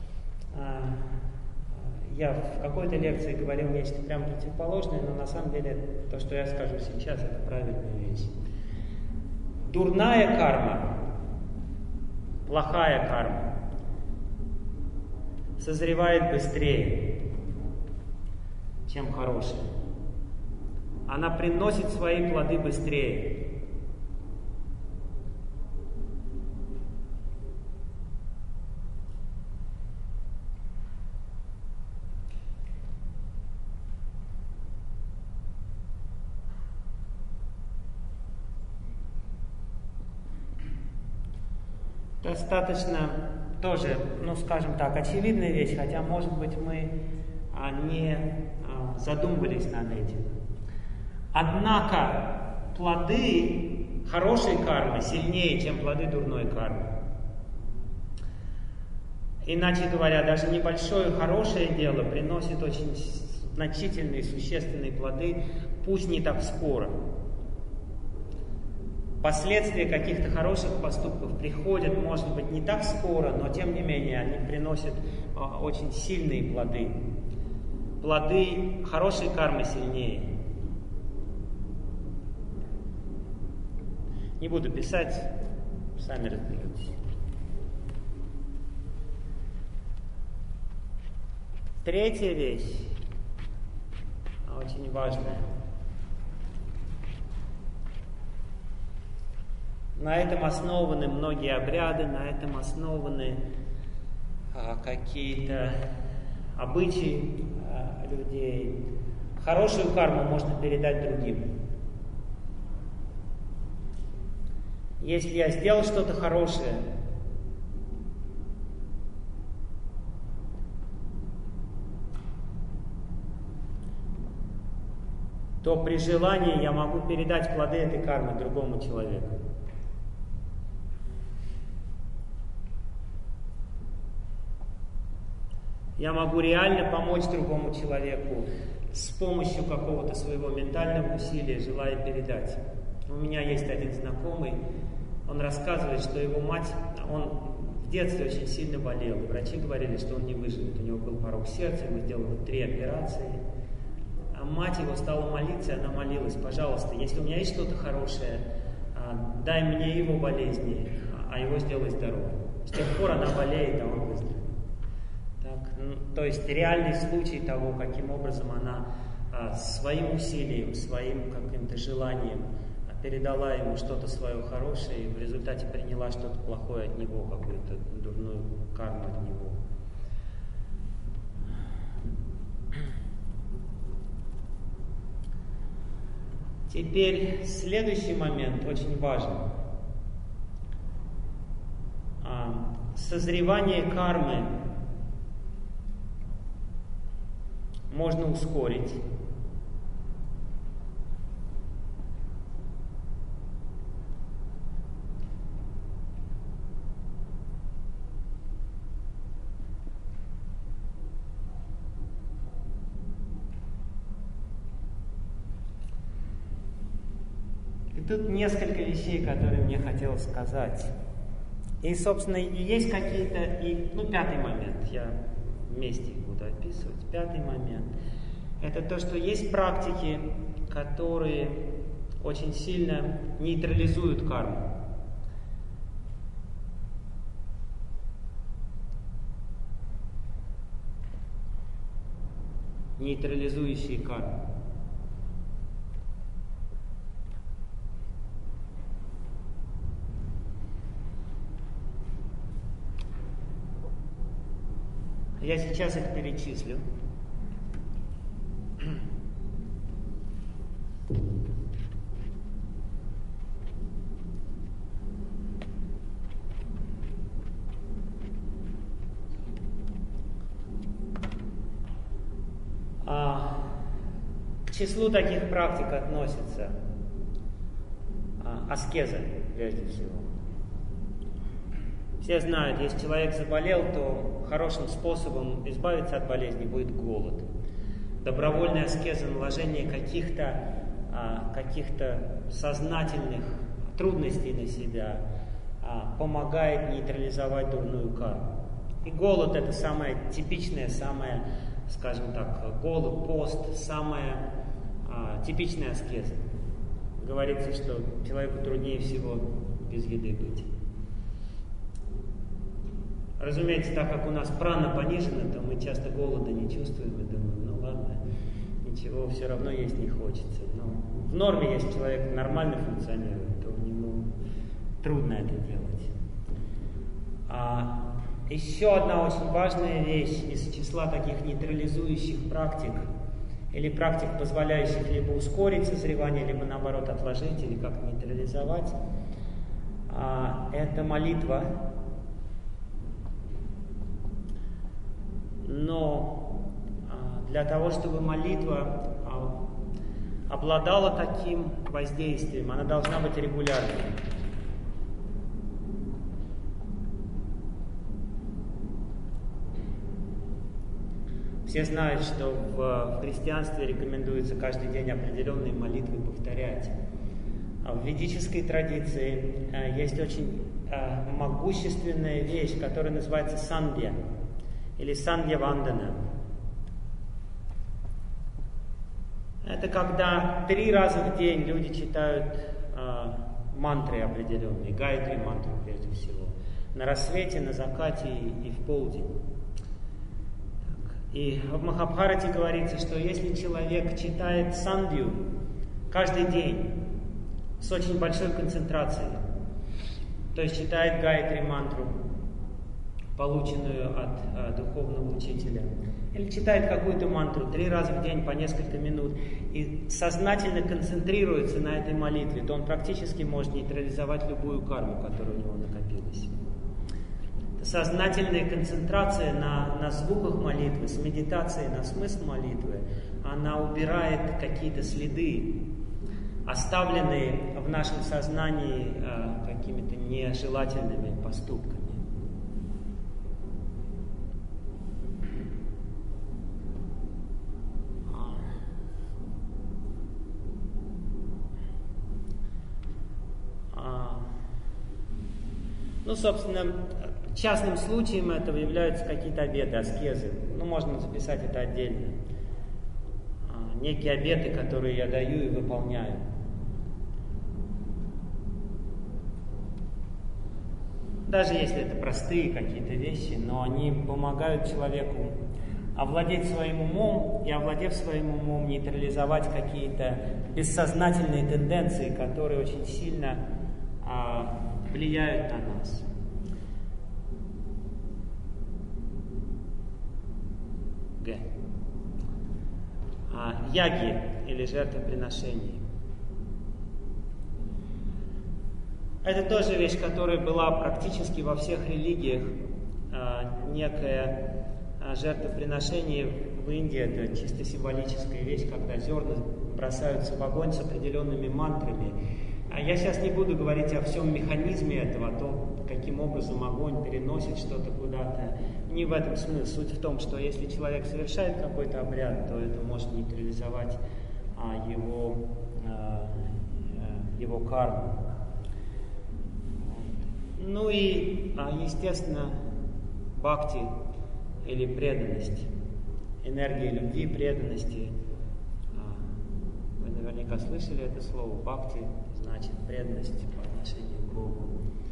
Я в какой-то лекции говорил нечто прям противоположное, но на самом деле то, что я скажу сейчас, это правильная вещь. Дурная карма, плохая карма созревает быстрее, чем хорошая. Она приносит свои плоды быстрее. Достаточно тоже, ну скажем так, очевидная вещь, хотя, может быть, мы а, не а, задумывались над этим. Однако плоды хорошей кармы сильнее, чем плоды дурной кармы. Иначе говоря, даже небольшое хорошее дело приносит очень значительные, существенные плоды, пусть не так скоро. Последствия каких-то хороших поступков приходят, может быть, не так скоро, но тем не менее они приносят а, очень сильные плоды. Плоды хорошей кармы сильнее. Не буду писать, сами разберетесь. Третья вещь, очень важная. На этом основаны многие обряды, на этом основаны а, какие-то обычаи а, людей. Хорошую карму можно передать другим. Если я сделал что-то хорошее, то при желании я могу передать плоды этой кармы другому человеку. Я могу реально помочь другому человеку с помощью какого-то своего ментального усилия, желая передать. У меня есть один знакомый, он рассказывает, что его мать, он в детстве очень сильно болел. Врачи говорили, что он не выживет. У него был порок сердца, ему сделали три операции. А мать его стала молиться, и она молилась: пожалуйста, если у меня есть что-то хорошее, дай мне его болезни, а его сделай здоровым. С тех пор она болеет, а он выздоровеет. То есть реальный случай того, каким образом она а, своим усилием, своим каким-то желанием а, передала ему что-то свое хорошее и в результате приняла что-то плохое от него, какую-то дурную карму от него. Теперь следующий момент очень важен. А, созревание кармы можно ускорить. И тут несколько вещей, которые мне хотелось сказать. И, собственно, и есть какие-то... И, ну, пятый момент, я вместе их буду описывать. Пятый момент – это то, что есть практики, которые очень сильно нейтрализуют карму. Нейтрализующие карму. Я сейчас их перечислю. А, к числу таких практик относится а, аскеза, прежде всего. Все знают, если человек заболел, то хорошим способом избавиться от болезни будет голод. Добровольная аскеза, наложение каких-то а, каких-то сознательных трудностей на себя а, помогает нейтрализовать дурную карму. И голод – это самая типичная, самая, скажем так, голод, пост, самая а, типичная аскеза. Говорится, что человеку труднее всего без еды быть. Разумеется, так как у нас прана понижена, то мы часто голода не чувствуем и думаем, ну ладно, ничего, все равно есть не хочется. Но в норме, если человек нормально функционирует, то ему трудно это делать. А еще одна очень важная вещь из числа таких нейтрализующих практик, или практик, позволяющих либо ускорить созревание, либо наоборот отложить, или как нейтрализовать, а, это молитва. Но а, для того, чтобы молитва а, обладала таким воздействием, она должна быть регулярной. Все знают, что в, в христианстве рекомендуется каждый день определенные молитвы повторять. А в ведической традиции а, есть очень а, могущественная вещь, которая называется сандья. Или сандья-вандана. Это когда три раза в день люди читают э, мантры определенные, гайатри мантру прежде всего, на рассвете, на закате и, и в полдень. Так. И в Махабхарате говорится, что если человек читает сандью каждый день с очень большой концентрацией, то есть читает гайатри мантру, полученную от э, духовного учителя, или читает какую-то мантру три раза в день по несколько минут и сознательно концентрируется на этой молитве, то он практически может нейтрализовать любую карму, которая у него накопилась. Сознательная концентрация на, на звуках молитвы, с медитацией на смысл молитвы, она убирает какие-то следы, оставленные в нашем сознании э, какими-то нежелательными поступками. Ну, собственно, частным случаем этого являются какие-то обеты, аскезы. Ну, можно записать это отдельно. Некие обеты, которые я даю и выполняю. Даже если это простые какие-то вещи, но они помогают человеку овладеть своим умом и, овладев своим умом, нейтрализовать какие-то бессознательные тенденции, которые очень сильно а, влияют на нас. Г. А, яги или жертвоприношения. Это тоже вещь, которая была практически во всех религиях. А, некое а, жертвоприношение в Индии это чисто символическая вещь, когда зерна бросаются в огонь с определенными мантрами. А я сейчас не буду говорить о всем механизме этого, о том, каким образом огонь переносит что-то куда-то. Не в этом смысл. Суть в том, что если человек совершает какой-то обряд, то это может нейтрализовать а, его, а, его карму. Ну и, а, естественно, бхакти или преданность. Энергия любви, преданности. Вы наверняка слышали это слово. Бхакти значит преданность по отношению к Богу.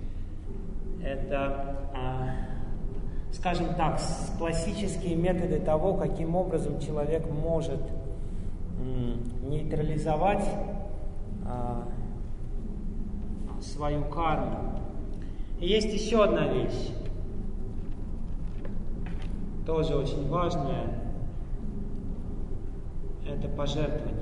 Это, скажем так, классические методы того, каким образом человек может нейтрализовать свою карму. И есть еще одна вещь, тоже очень важная. Это пожертвование.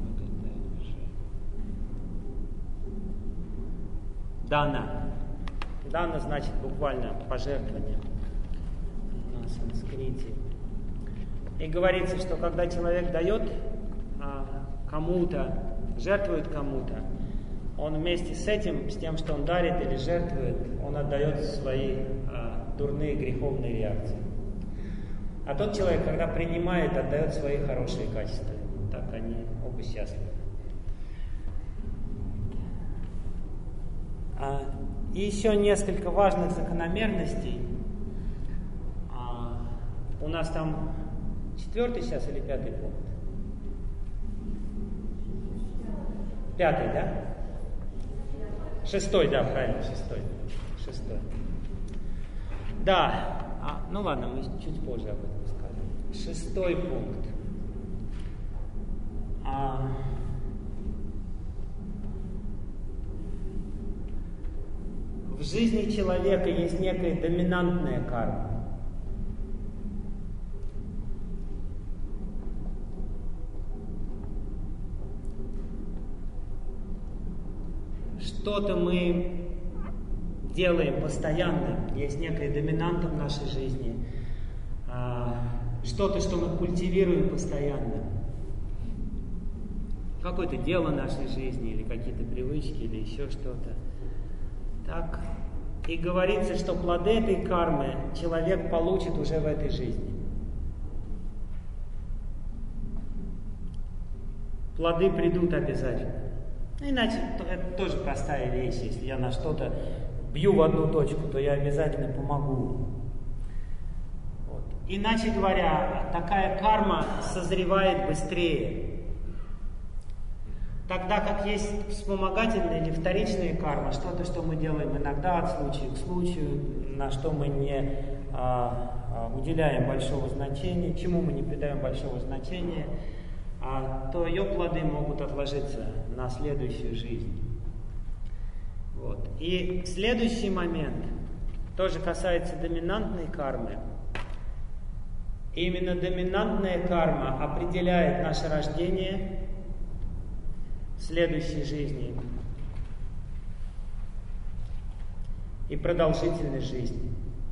Дана. Дана значит буквально пожертвование на санскрите. И говорится, что когда человек дает а, кому-то, жертвует кому-то, он вместе с этим, с тем, что он дарит или жертвует, он отдает свои а, дурные греховные реакции. А тот человек, когда принимает, отдает свои хорошие качества. Так они оба счастливы. И еще несколько важных закономерностей. У нас там четвертый сейчас или пятый пункт? Пятый, да? Шестой, да, правильно, шестой. Шестой. Да, а, ну ладно, мы чуть позже об этом скажем. Шестой пункт. А, В жизни человека есть некая доминантная карма. Что-то мы делаем постоянно, есть некая доминанта в нашей жизни, что-то, что мы культивируем постоянно. Какое-то дело нашей жизни, или какие-то привычки, или еще что-то. Так, и говорится, что плоды этой кармы человек получит уже в этой жизни. Плоды придут обязательно. Иначе это тоже простая вещь. Если я на что-то бью в одну точку, то я обязательно помогу. Вот. Иначе говоря, такая карма созревает быстрее. Тогда как есть вспомогательная или вторичная карма, что-то, что мы делаем иногда от случая к случаю, на что мы не а, а, уделяем большого значения, чему мы не придаем большого значения, а, то ее плоды могут отложиться на следующую жизнь. Вот. И следующий момент тоже касается доминантной кармы. Именно доминантная карма определяет наше рождение в следующей жизни и продолжительность жизни.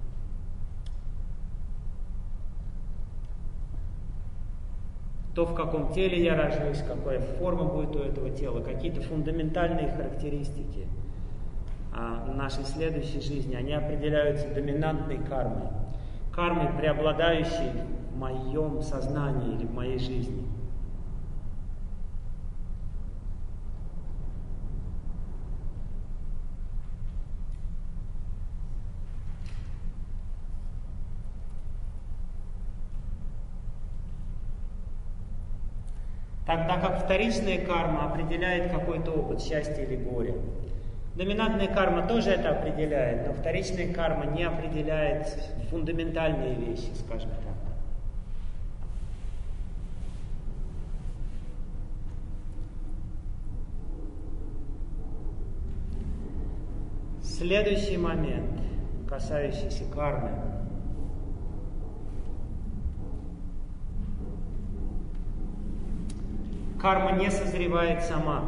То, в каком теле я рожусь, какая форма будет у этого тела, какие-то фундаментальные характеристики а, нашей следующей жизни, они определяются доминантной кармой, кармой, преобладающей в моем сознании или в моей жизни. Тогда как вторичная карма определяет какой-то опыт счастья или горя. Доминантная карма тоже это определяет, но вторичная карма не определяет фундаментальные вещи, скажем так. Следующий момент, касающийся кармы. Карма не созревает сама.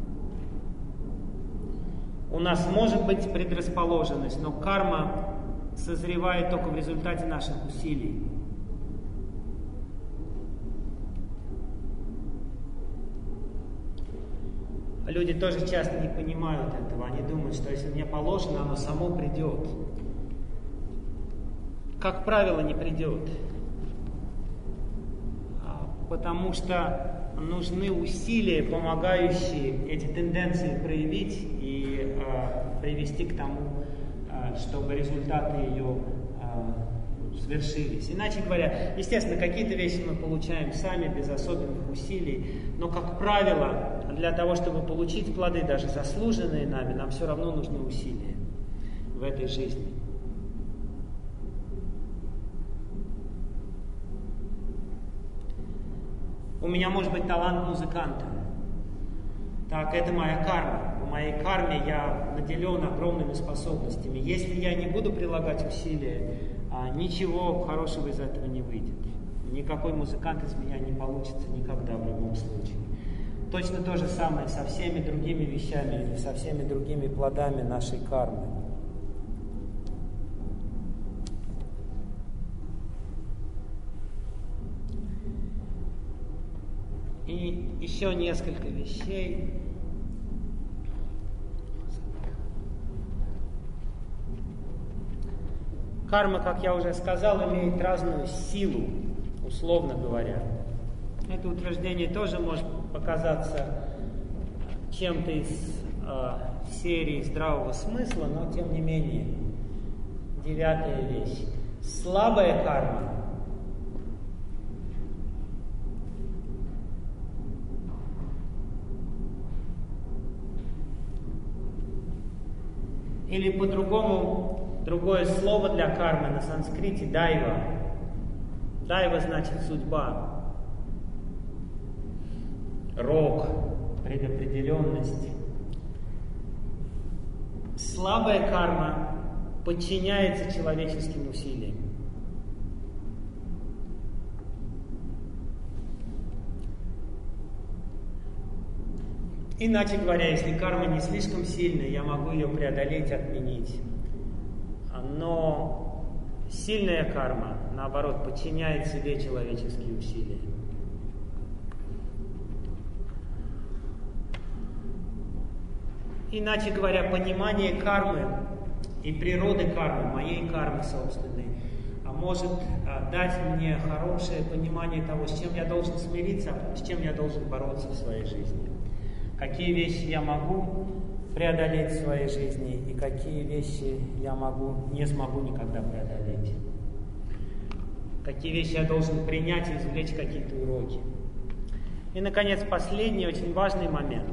У нас может быть предрасположенность, но карма созревает только в результате наших усилий. Люди тоже часто не понимают этого. Они думают, что если мне положено, оно само придет. Как правило, не придет. Потому что нужны усилия, помогающие эти тенденции проявить и э, привести к тому, э, чтобы результаты ее э, свершились. Иначе говоря, естественно, какие-то вещи мы получаем сами, без особенных усилий, но, как правило, для того, чтобы получить плоды, даже заслуженные нами, нам все равно нужны усилия в этой жизни. У меня может быть талант музыканта. Так, это моя карма. По моей карме я наделен огромными способностями. Если я не буду прилагать усилия, ничего хорошего из этого не выйдет. Никакой музыкант из меня не получится никогда в любом случае. Точно то же самое со всеми другими вещами или со всеми другими плодами нашей кармы. И еще несколько вещей. Карма, как я уже сказал, имеет разную силу, условно говоря. Это утверждение тоже может показаться чем-то из э, серии здравого смысла, но тем не менее. Девятая вещь. Слабая карма или по-другому, другое слово для кармы на санскрите – дайва. Дайва значит судьба, рок, предопределенность. Слабая карма подчиняется человеческим усилиям. Иначе говоря, если карма не слишком сильная, я могу ее преодолеть, отменить. Но сильная карма, наоборот, подчиняет себе человеческие усилия. Иначе говоря, понимание кармы и природы кармы, моей кармы собственной, может дать мне хорошее понимание того, с чем я должен смириться, с чем я должен бороться в своей жизни. Какие вещи я могу преодолеть в своей жизни и какие вещи я могу, не смогу никогда преодолеть. Какие вещи я должен принять и извлечь какие-то уроки. И, наконец, последний, очень важный момент.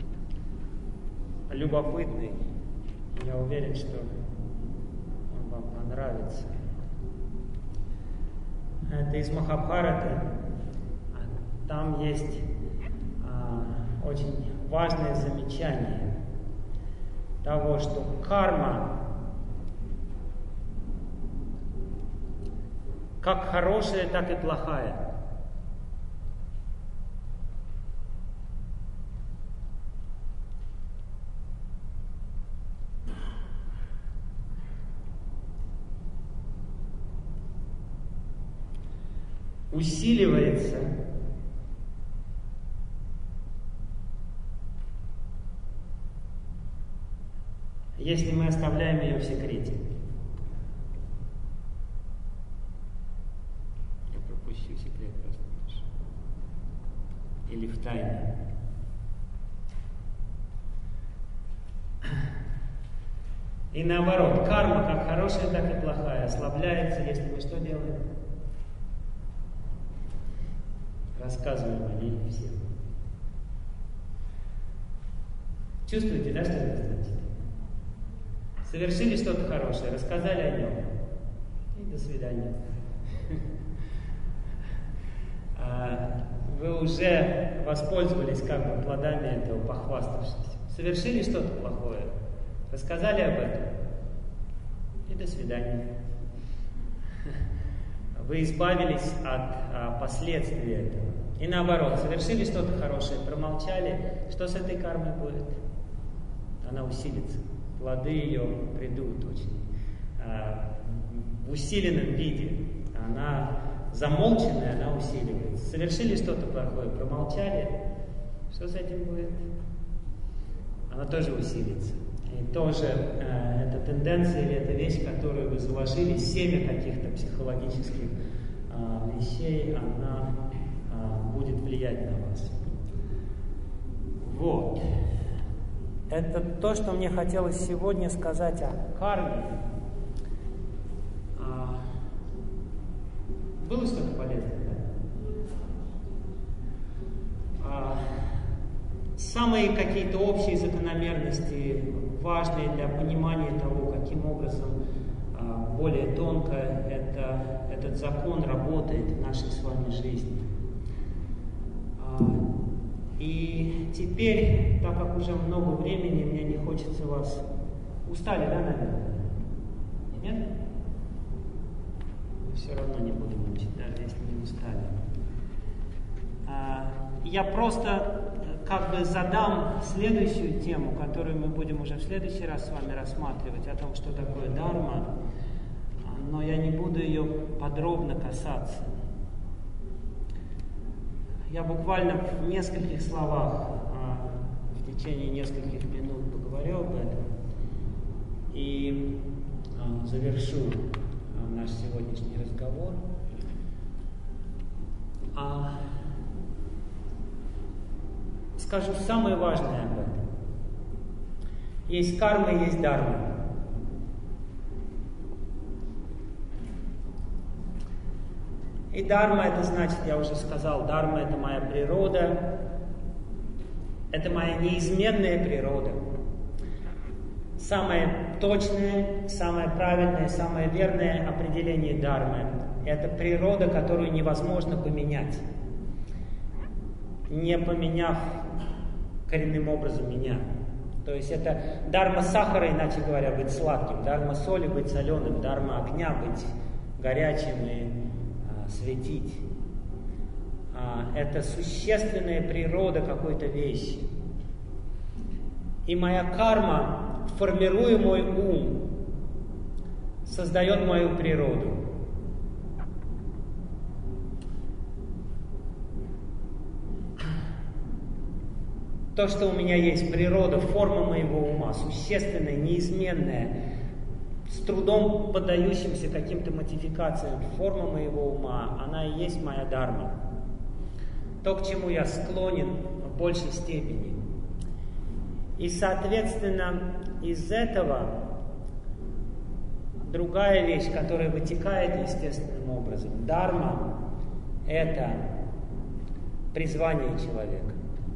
Любопытный. Я уверен, что он вам понравится. Это из Махабхараты. Там есть а, очень важное замечание того, что карма как хорошая, так и плохая. Усиливается если мы оставляем ее в секрете. Я пропущу секрет просто. Или в тайне. И наоборот, карма, как хорошая, так и плохая, ослабляется, если мы что делаем? Рассказываем о ней всем. Чувствуете, да, что это значит? Совершили что-то хорошее, рассказали о нем. И до свидания. Вы уже воспользовались как бы плодами этого, похваставшись. Совершили что-то плохое, рассказали об этом. И до свидания. Вы избавились от последствий этого. И наоборот, совершили что-то хорошее, промолчали. Что с этой кармой будет? Она усилится. Плоды ее придут очень а, в усиленном виде. Она замолченная, она усиливается. Совершили что-то плохое, промолчали, что с этим будет? Она тоже усилится. И тоже э, эта тенденция или эта вещь, которую вы заложили, семя каких-то психологических э, вещей, она э, будет влиять на вас. Вот. Это то, что мне хотелось сегодня сказать о карме. А, было что-то полезное, да? А, самые какие-то общие закономерности, важные для понимания того, каким образом а, более тонко это, этот закон работает в нашей с вами жизни. А, И теперь, так как уже много времени, мне не хочется вас... Устали, да, наверное? Нет? Все равно не буду мучить, даже если не устали. Я просто как бы задам следующую тему, которую мы будем уже в следующий раз с вами рассматривать, о том, что такое дарма, но я не буду ее подробно касаться. Я буквально в нескольких словах, а, в течение нескольких минут поговорю об этом и а, завершу а, наш сегодняшний разговор. А, скажу самое важное об этом. Есть карма, есть дарма. И дарма, это значит, я уже сказал, дарма — это моя природа, это моя неизменная природа. Самое точное, самое правильное, самое верное определение дармы — это природа, которую невозможно поменять, не поменяв коренным образом меня. То есть это дарма сахара, иначе говоря, быть сладким, дарма соли — быть соленым, дарма огня — быть горячим и светить. Это существенная природа какой-то вещи. И моя карма, формируя мой ум, создает мою природу. То, что у меня есть природа, форма моего ума, существенная, неизменная, с трудом поддающимся каким-то модификациям, форма моего ума, она и есть моя дарма. То, к чему я склонен в большей степени. И, соответственно, из этого другая вещь, которая вытекает естественным образом. Дарма — это призвание человека.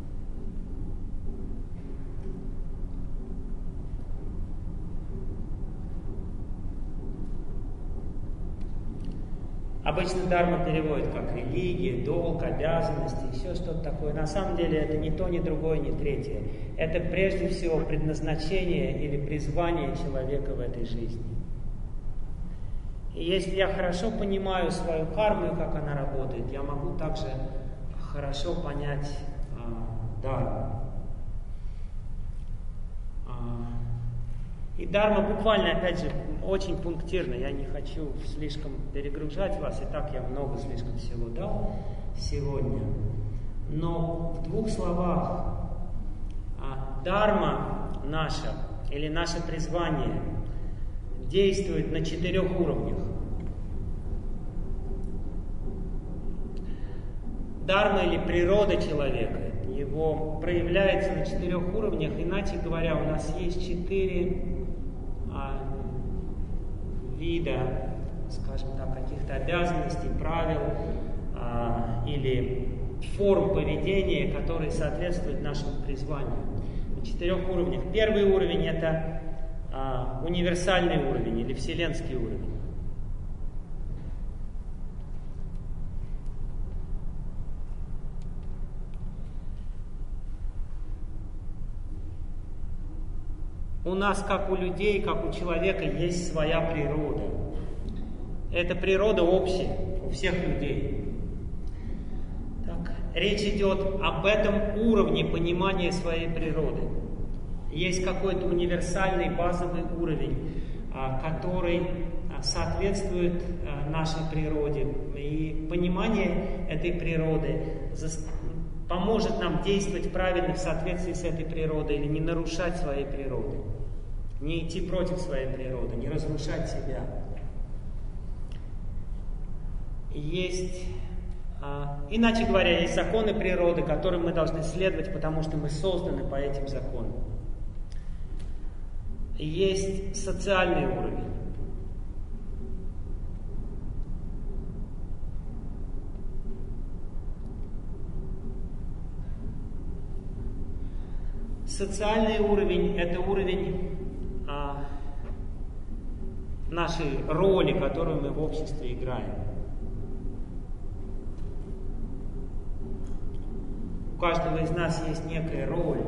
Обычно дарма переводят как религия, долг, обязанности, еще что-то такое. На самом деле это ни то, ни другое, ни третье. Это прежде всего предназначение или призвание человека в этой жизни. И если я хорошо понимаю свою карму и как она работает, я могу также хорошо понять э, дарму. И дарма буквально, опять же, очень пунктирно. Я не хочу слишком перегружать вас, и так я много слишком всего дал сегодня. Но в двух словах, дарма наша, или наше призвание, действует на четырех уровнях. Дарма или природа человека, его проявляется на четырех уровнях. Иначе говоря, у нас есть четыре а, вида, скажем так, каких-то обязанностей, правил а, или форм поведения, которые соответствуют нашему призванию. На четырех уровнях. Первый уровень — это а, универсальный уровень или вселенский уровень. У нас, как у людей, как у человека, есть своя природа. Эта природа общая у всех людей. Так, речь идет об этом уровне понимания своей природы. Есть какой-то универсальный базовый уровень, который соответствует нашей природе. И понимание этой природы поможет нам действовать правильно в соответствии с этой природой или не нарушать своей природы, не идти против своей природы, не разрушать себя. Есть, иначе говоря, есть законы природы, которым мы должны следовать, потому что мы созданы по этим законам. Есть социальный уровень. Социальный уровень – это уровень а, нашей роли, которую мы в обществе играем. У каждого из нас есть некая роль.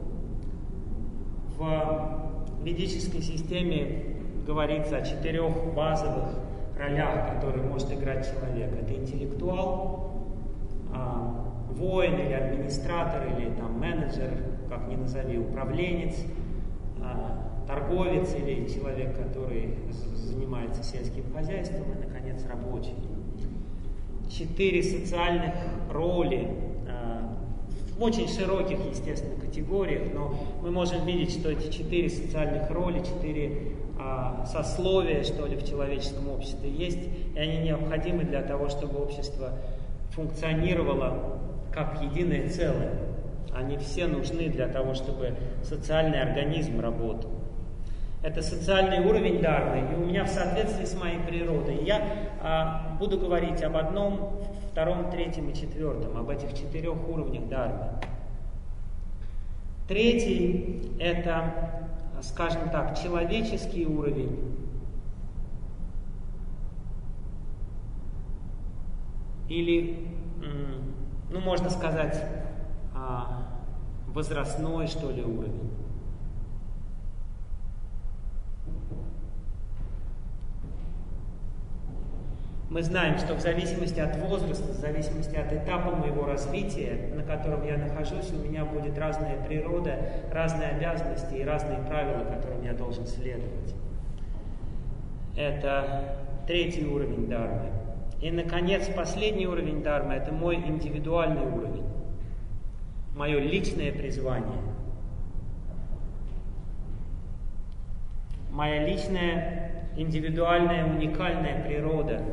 В ведической системе говорится о четырех базовых ролях, которые может играть человек. Это интеллектуал, а, воин или администратор, или там, менеджер, как ни назови, управленец, а, торговец или человек, который занимается сельским хозяйством, и, наконец, рабочий. Четыре социальных роли а, в очень широких, естественно, категориях, но мы можем видеть, что эти четыре социальных роли, четыре а, сословия, что ли, в человеческом обществе есть, и они необходимы для того, чтобы общество функционировало как единое целое. Они все нужны для того, чтобы социальный организм работал. Это социальный уровень дхармы, и у меня в соответствии с моей природой. Я а, буду говорить об одном, втором, третьем и четвертом, об этих четырех уровнях дхармы. Третий – это, скажем так, человеческий уровень. Или, ну, можно сказать, возрастной, что ли, уровень. Мы знаем, что в зависимости от возраста, в зависимости от этапа моего развития, на котором я нахожусь, у меня будет разная природа, разные обязанности и разные правила, которым я должен следовать. Это третий уровень дхармы. И, наконец, последний уровень дхармы – это мой индивидуальный уровень. Мое личное призвание, моя личная, индивидуальная, уникальная природа.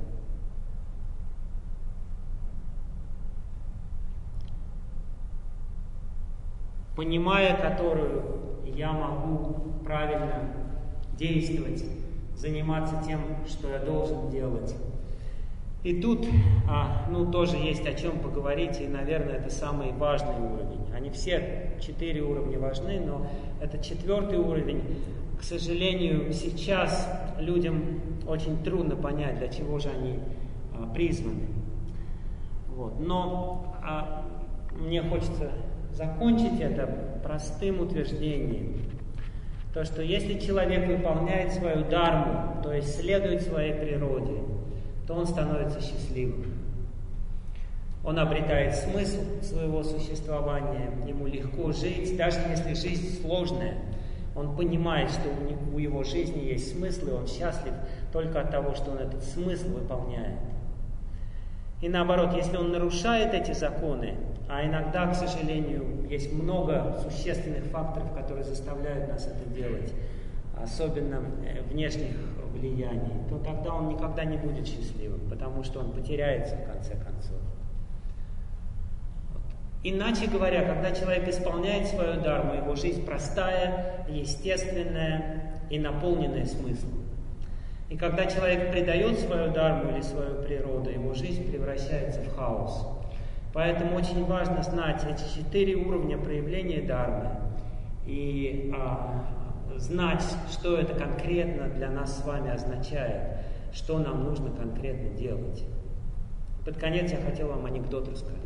Понимая которую, я могу правильно действовать, заниматься тем, что я должен делать. И тут, а, ну, тоже есть о чем поговорить, и, наверное, это самый важный уровень. Они все четыре уровня важны, но это четвертый уровень. К сожалению, сейчас людям очень трудно понять, для чего же они а, призваны. Вот. Но а, мне хочется закончить это простым утверждением. То, что если человек выполняет свою дхарму, то есть следует своей природе, то он становится счастливым. Он обретает смысл своего существования, ему легко жить, даже если жизнь сложная. Он понимает, что у его жизни есть смысл, и он счастлив только от того, что он этот смысл выполняет. И наоборот, если он нарушает эти законы, а иногда, к сожалению, есть много существенных факторов, которые заставляют нас это делать, особенно внешних влияний, то тогда он никогда не будет счастливым, потому что он потеряется в конце концов. Вот. Иначе говоря, когда человек исполняет свою дхарму, его жизнь простая, естественная и наполненная смыслом. И когда человек предает свою дхарму или свою природу, его жизнь превращается в хаос. Поэтому очень важно знать эти четыре уровня проявления дхармы и а, знать, что это конкретно для нас с вами означает, что нам нужно конкретно делать. Под конец я хотел вам анекдот рассказать.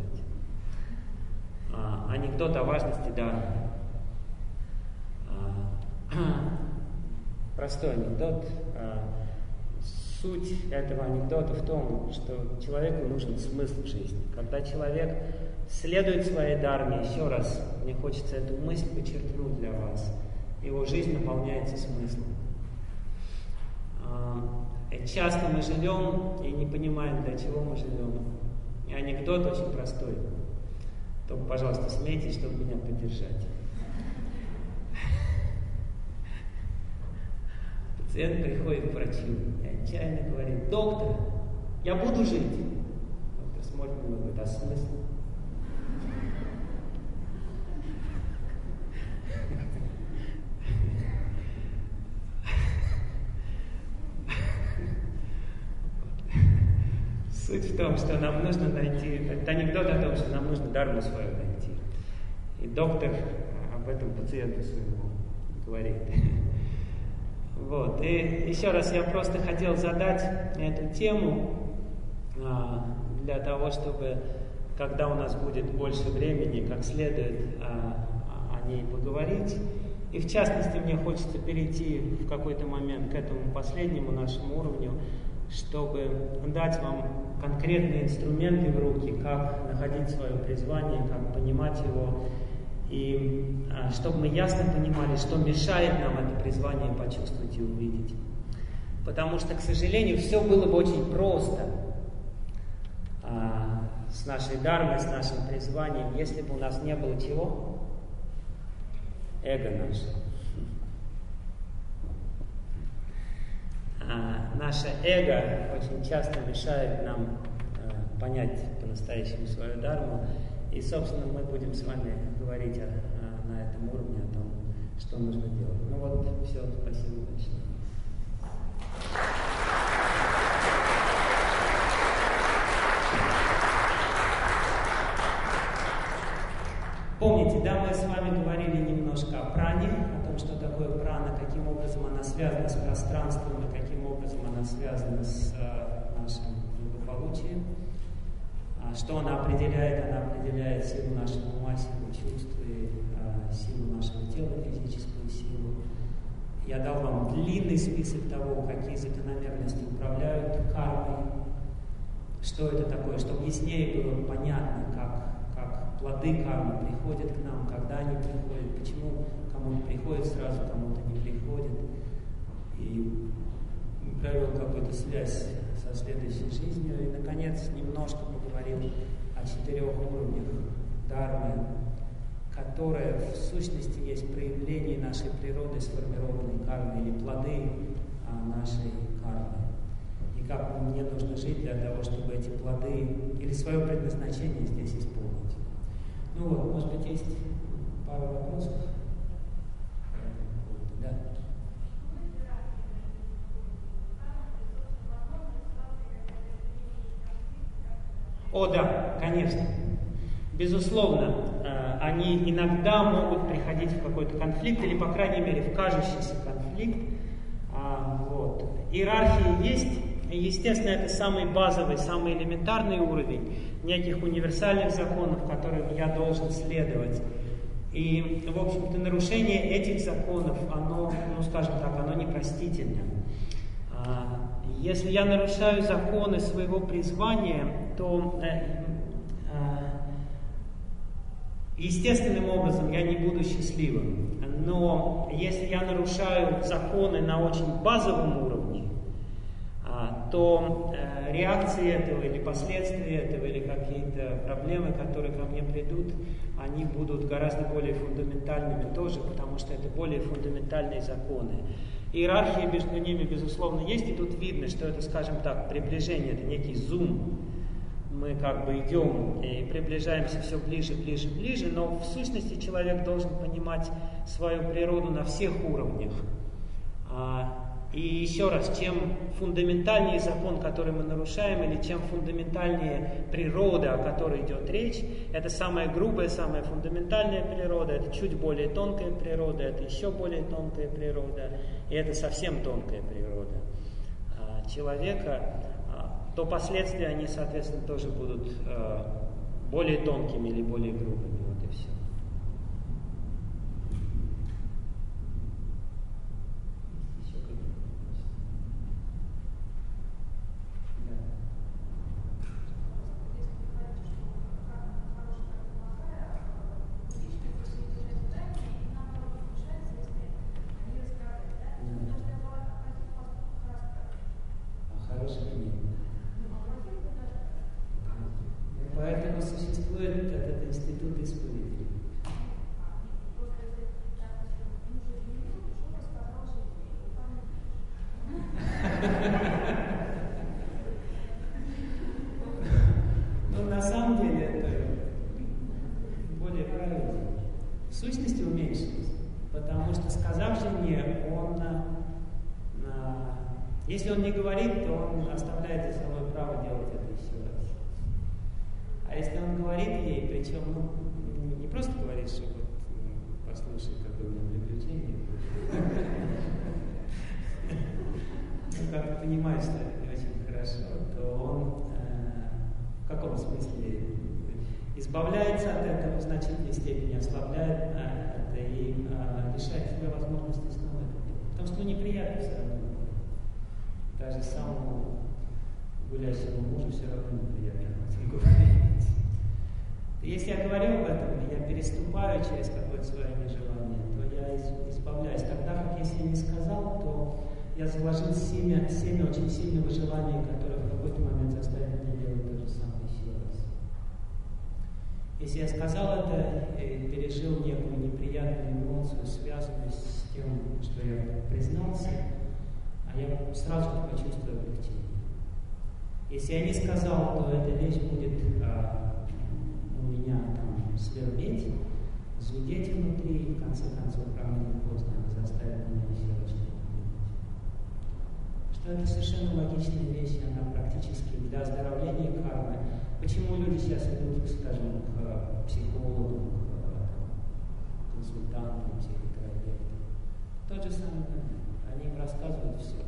А, анекдот о важности дхармы. А, простой анекдот. А, суть этого анекдота в том, что человеку нужен смысл в жизни. Когда человек следует своей дхарме, еще раз, мне хочется эту мысль подчеркнуть для вас, его жизнь наполняется смыслом. Часто мы живем и не понимаем, для чего мы живем. И анекдот очень простой. Только, пожалуйста, смейтесь, чтобы меня поддержать. Пациент приходит к врачу и отчаянно говорит: доктор, я буду жить. Доктор смотрит на него и говорит: а смысл? Суть в том, что нам нужно найти, это анекдот о том, что нам нужно дарму свою найти. И доктор об этом пациенту своему говорит. Вот. И еще раз я просто хотел задать эту тему а, для того, чтобы, когда у нас будет больше времени, как следует а, о ней поговорить. И в частности, мне хочется перейти в какой-то момент к этому последнему нашему уровню, чтобы дать вам конкретные инструменты в руки, как находить свое призвание, как понимать его, и а, чтобы мы ясно понимали, что мешает нам это призвание почувствовать и увидеть. Потому что, к сожалению, все было бы очень просто а, с нашей дармой, с нашим призванием, если бы у нас не было чего? Эго наше. А, наше эго очень часто мешает нам а, понять по-настоящему свою дарму. И, собственно, мы будем с вами говорить о, о, на этом уровне о том, что нужно делать. Ну вот, все, спасибо большое. Помните, да, мы с вами говорили немножко о пране, о том, что такое прана, каким образом она связана с пространством и каким образом она связана с э, нашим благополучием. А что она определяет? Она определяет силу нашего ума, силу чувств и э, силу нашего тела, физическую силу. Я дал вам длинный список того, какие закономерности управляют кармой, что это такое, чтобы яснее было понятно, как плоды кармы приходят к нам, когда они приходят, почему кому-то приходят сразу, кому-то не приходят. И провел какую-то связь со следующей жизнью. И, наконец, немножко поговорил о четырех уровнях дармы, которая в сущности есть проявление нашей природы, сформированной кармы, или плоды нашей кармы. И как мне нужно жить для того, чтобы эти плоды или свое предназначение здесь исполнить. Ну вот, может быть, есть пару вопросов? Да. О, да, конечно. Безусловно, они иногда могут приходить в какой-то конфликт, или, по крайней мере, в кажущийся конфликт. Вот. Иерархия есть. Естественно, это самый базовый, самый элементарный уровень неких универсальных законов, которым я должен следовать. И, в общем-то, нарушение этих законов, оно, ну, скажем так, оно непростительно. Если я нарушаю законы своего призвания, то естественным образом я не буду счастливым. Но если я нарушаю законы на очень базовом уровне, то э, реакции этого или последствия этого или какие-то проблемы, которые ко мне придут, они будут гораздо более фундаментальными тоже, потому что это более фундаментальные законы. Иерархия между ними, безусловно, есть, и тут видно, что это, скажем так, приближение, это некий зум. Мы как бы идем и приближаемся все ближе, ближе, ближе, но в сущности человек должен понимать свою природу на всех уровнях. И еще раз, чем фундаментальнее закон, который мы нарушаем, или чем фундаментальнее природа, о которой идет речь, это самая грубая, самая фундаментальная природа, это чуть более тонкая природа, это еще более тонкая природа, и это совсем тонкая природа человека, то последствия, они, соответственно, тоже будут более тонкими или более грубыми. Вот и все. существует этот институт исповеди. Ну, на самом деле, это более правильно. В сущности, уменьшилось. Потому что, сказав жене, он, а, если он не говорит, то он оставляет за собой право делать это еще раз. А если он говорит ей, причем, ну, не просто говорит, что вот, послушай, какое у меня приключение, ну, как ты понимаешь, что это не очень хорошо, то он в каком смысле избавляется от этого в значительной степени, ослабляет это и лишает себя возможности снова это делать. Потому что ну, неприятно все равно. Даже самому гулящему мужу все равно неприятно об этом говорить. Если я говорю об этом, я переступаю через какое-то свое нежелание, то я избавляюсь. Тогда как если я не сказал, то я заложил семя, семя очень сильного желания, которое в какой-то момент заставит меня делать то же самое еще раз. Если я сказал это и пережил некую неприятную эмоцию, связанную с тем, что я признался, а я сразу же почувствую облегчение. Если я не сказал, то эта вещь будет а, у меня там свербеть, зудеть внутри, и в конце концов, рано или поздно она заставит меня еще раз что-то делать. Что это совершенно логичная вещь, она практически для оздоровления кармы. Почему люди сейчас идут, скажем, к психологу, к консультанту, психотерапевту? Тот же самый момент. Они им рассказывают все.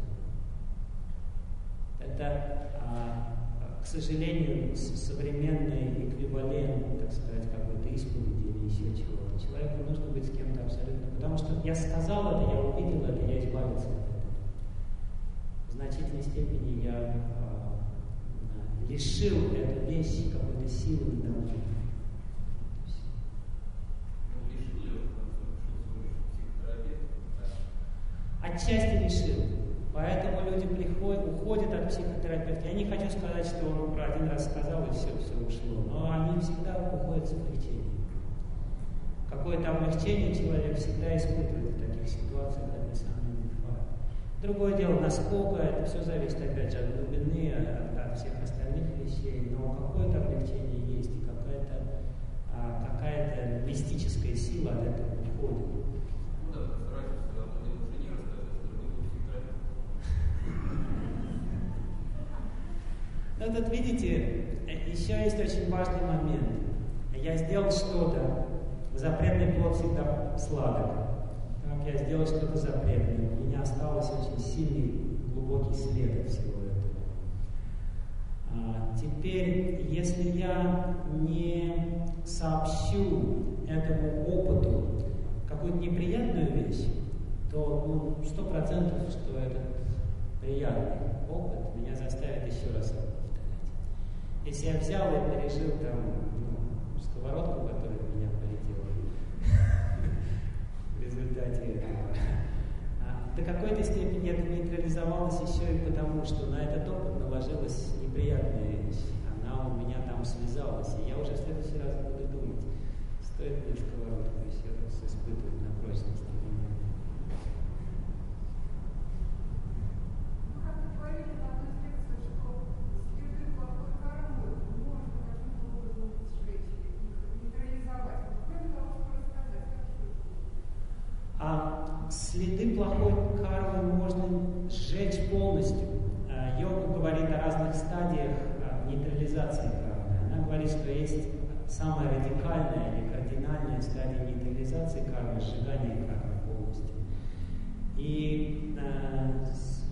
Это, а, к сожалению, современный эквивалент, так сказать, какой-то исповеди или еще чего-то. Человеку нужно быть с кем-то абсолютно. Потому что я сказал это, я увидел это, я избавился от этого. В значительной степени я а, лишил эту вещь какой-то силы недовольства. Отчасти лишил. Поэтому люди приходят, уходят от психотерапевта. Я не хочу сказать, что он про один раз сказал, и все, все ушло. Но они всегда уходят с облегчением. Какое-то облегчение человек всегда испытывает в таких ситуациях, это самое факт. Другое дело, насколько это все зависит, опять же, от глубины, от, от всех остальных вещей. Но какое-то облегчение есть, и какая-то, а, какая-то мистическая сила от этого уходит. Но тут, видите, еще есть очень важный момент. Я сделал что-то, запретный плод всегда сладок. Так, я сделал что-то запретное, у меня остался очень сильный, глубокий след от всего этого. А, теперь, если я не сообщу этому опыту какую-то неприятную вещь, то сто процентов, что этот приятный опыт меня заставит еще раз повторять. Если я взял и пережил там ну, сковородку, которая в меня полетела в результате этого, а, до какой-то степени это нейтрализовалось еще и потому, что на этот опыт наложилась неприятная вещь. Она у меня там связалась, и я уже в следующий раз буду думать, стоит ли сковородку еще раз испытывать на прочность или нет. А следы плохой кармы можно сжечь полностью. Йога говорит о разных стадиях нейтрализации кармы. Она говорит, что есть самая радикальная или кардинальная стадия нейтрализации кармы, сжигания кармы полностью. И э,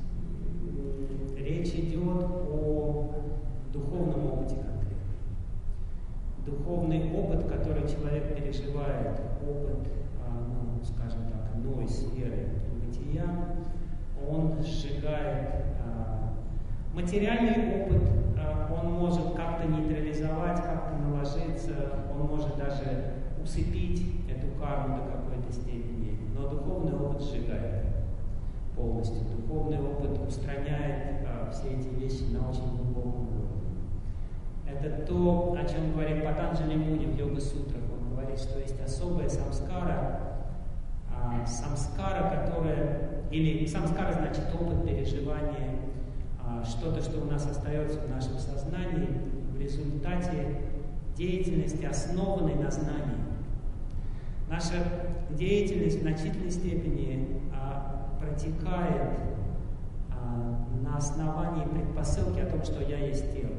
речь идет о духовном опыте конкретно. Духовный опыт, который человек переживает, опыт, ну, скажем так, иной сферы бытия, он сжигает а, материальный опыт, а, он может как-то нейтрализовать, как-то наложиться, он может даже усыпить эту карму до какой-то степени, но духовный опыт сжигает полностью. Духовный опыт устраняет а, все эти вещи на очень глубоком уровне. Это то, о чем говорит Патанджали Муни в йога-сутрах. Он говорит, что есть особая самскара, а, самскара, которая, или самскара значит опыт переживания, а, что-то, что у нас остается в нашем сознании в результате деятельности, основанной на знании. Наша деятельность в значительной степени а, протекает а, на основании предпосылки о том, что я есть тело.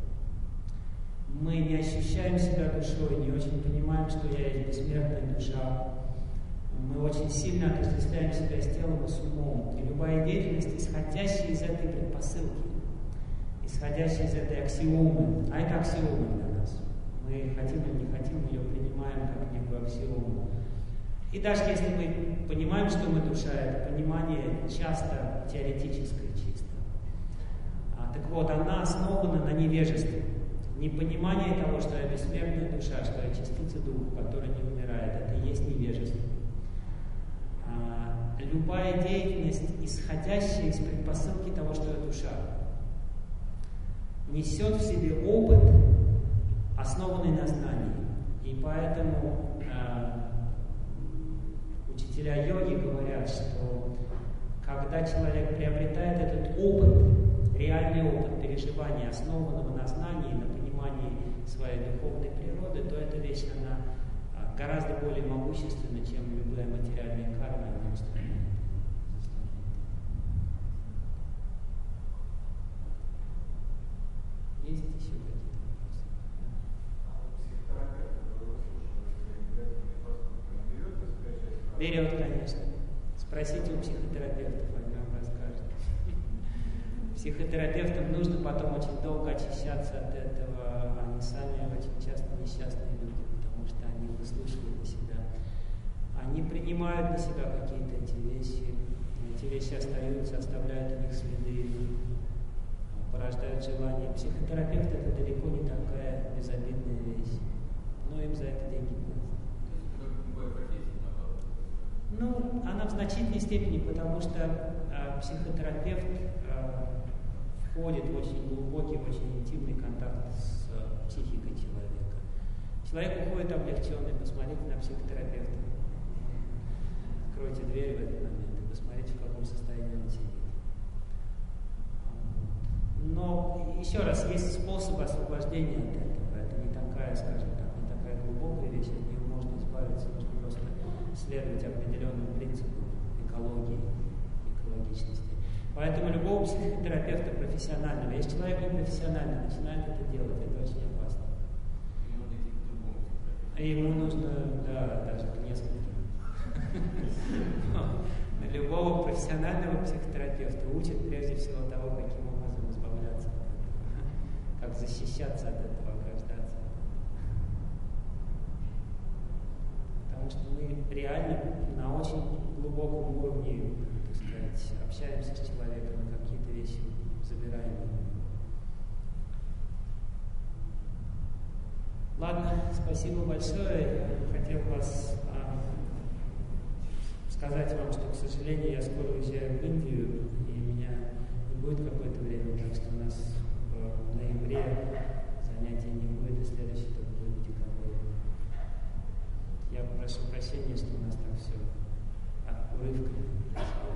Мы не ощущаем себя душой, не очень понимаем, что я есть бессмертная душа. Мы очень сильно отождествляем себя с телом и с умом. И любая деятельность, исходящая из этой предпосылки, исходящая из этой аксиомы, а это аксиома для нас. Мы хотим или не хотим, мы ее принимаем как некую аксиому. И даже если мы понимаем, что мы душа, это понимание часто теоретическое чисто. А, так вот, она основана на невежестве. Непонимание того, что я бессмертная душа, что я частица духа, которая не умирает, это и есть невежество. А, любая деятельность, исходящая из предпосылки того, что я душа, несет в себе опыт, основанный на знании. И поэтому а, учителя йоги говорят, что когда человек приобретает этот опыт, реальный опыт переживания, основанного на знании, на понимании своей духовной природы, то эта вещь, она гораздо более могущественна, чем любая материальная карма и инструмент. Есть еще какие-то вопросы? Берет, конечно. Спросите у психотерапевтов, они вам расскажут. Психотерапевтам нужно потом очень долго очищаться от этого. Они сами очень часто несчастные люди, потому что они выслушивают себя. Они принимают на себя какие-то эти вещи. Эти вещи остаются, оставляют у них следы, порождают желание. Психотерапевт — это далеко не такая безобидная вещь. Но им за это деньги платят. Ну, она в значительной степени, потому что э, психотерапевт э, входит в очень глубокий, в очень интимный контакт с э, психикой человека. Человек уходит облегченный, посмотрите на психотерапевта. Откройте дверь в этот момент и посмотрите, в каком состоянии он сидит. Но, еще раз, есть способы освобождения от этого. Это не такая, скажем так, не такая глубокая вещь, от нее можно избавиться, нужно просто следовать определенным принципам экологии, экологичности. Поэтому любого психотерапевта профессионального, если человек не профессионально начинает это делать, это очень опасно. Ему нужно, да, даже к нескольким. Любого профессионального психотерапевта учат прежде всего того, каким образом избавляться от этого, как защищаться от этого, ограждаться. Потому что мы реально на очень глубоком уровне, так сказать, общаемся с человеком, и какие-то вещи забираем. Ладно, спасибо большое. Я хотел вас а, сказать вам, что, к сожалению, я скоро уезжаю в Индию, и меня не будет какое-то время, так что у нас в ноябре занятий не будет, и следующий только будет в декабре. Я прошу прощения, что у нас так все урывками.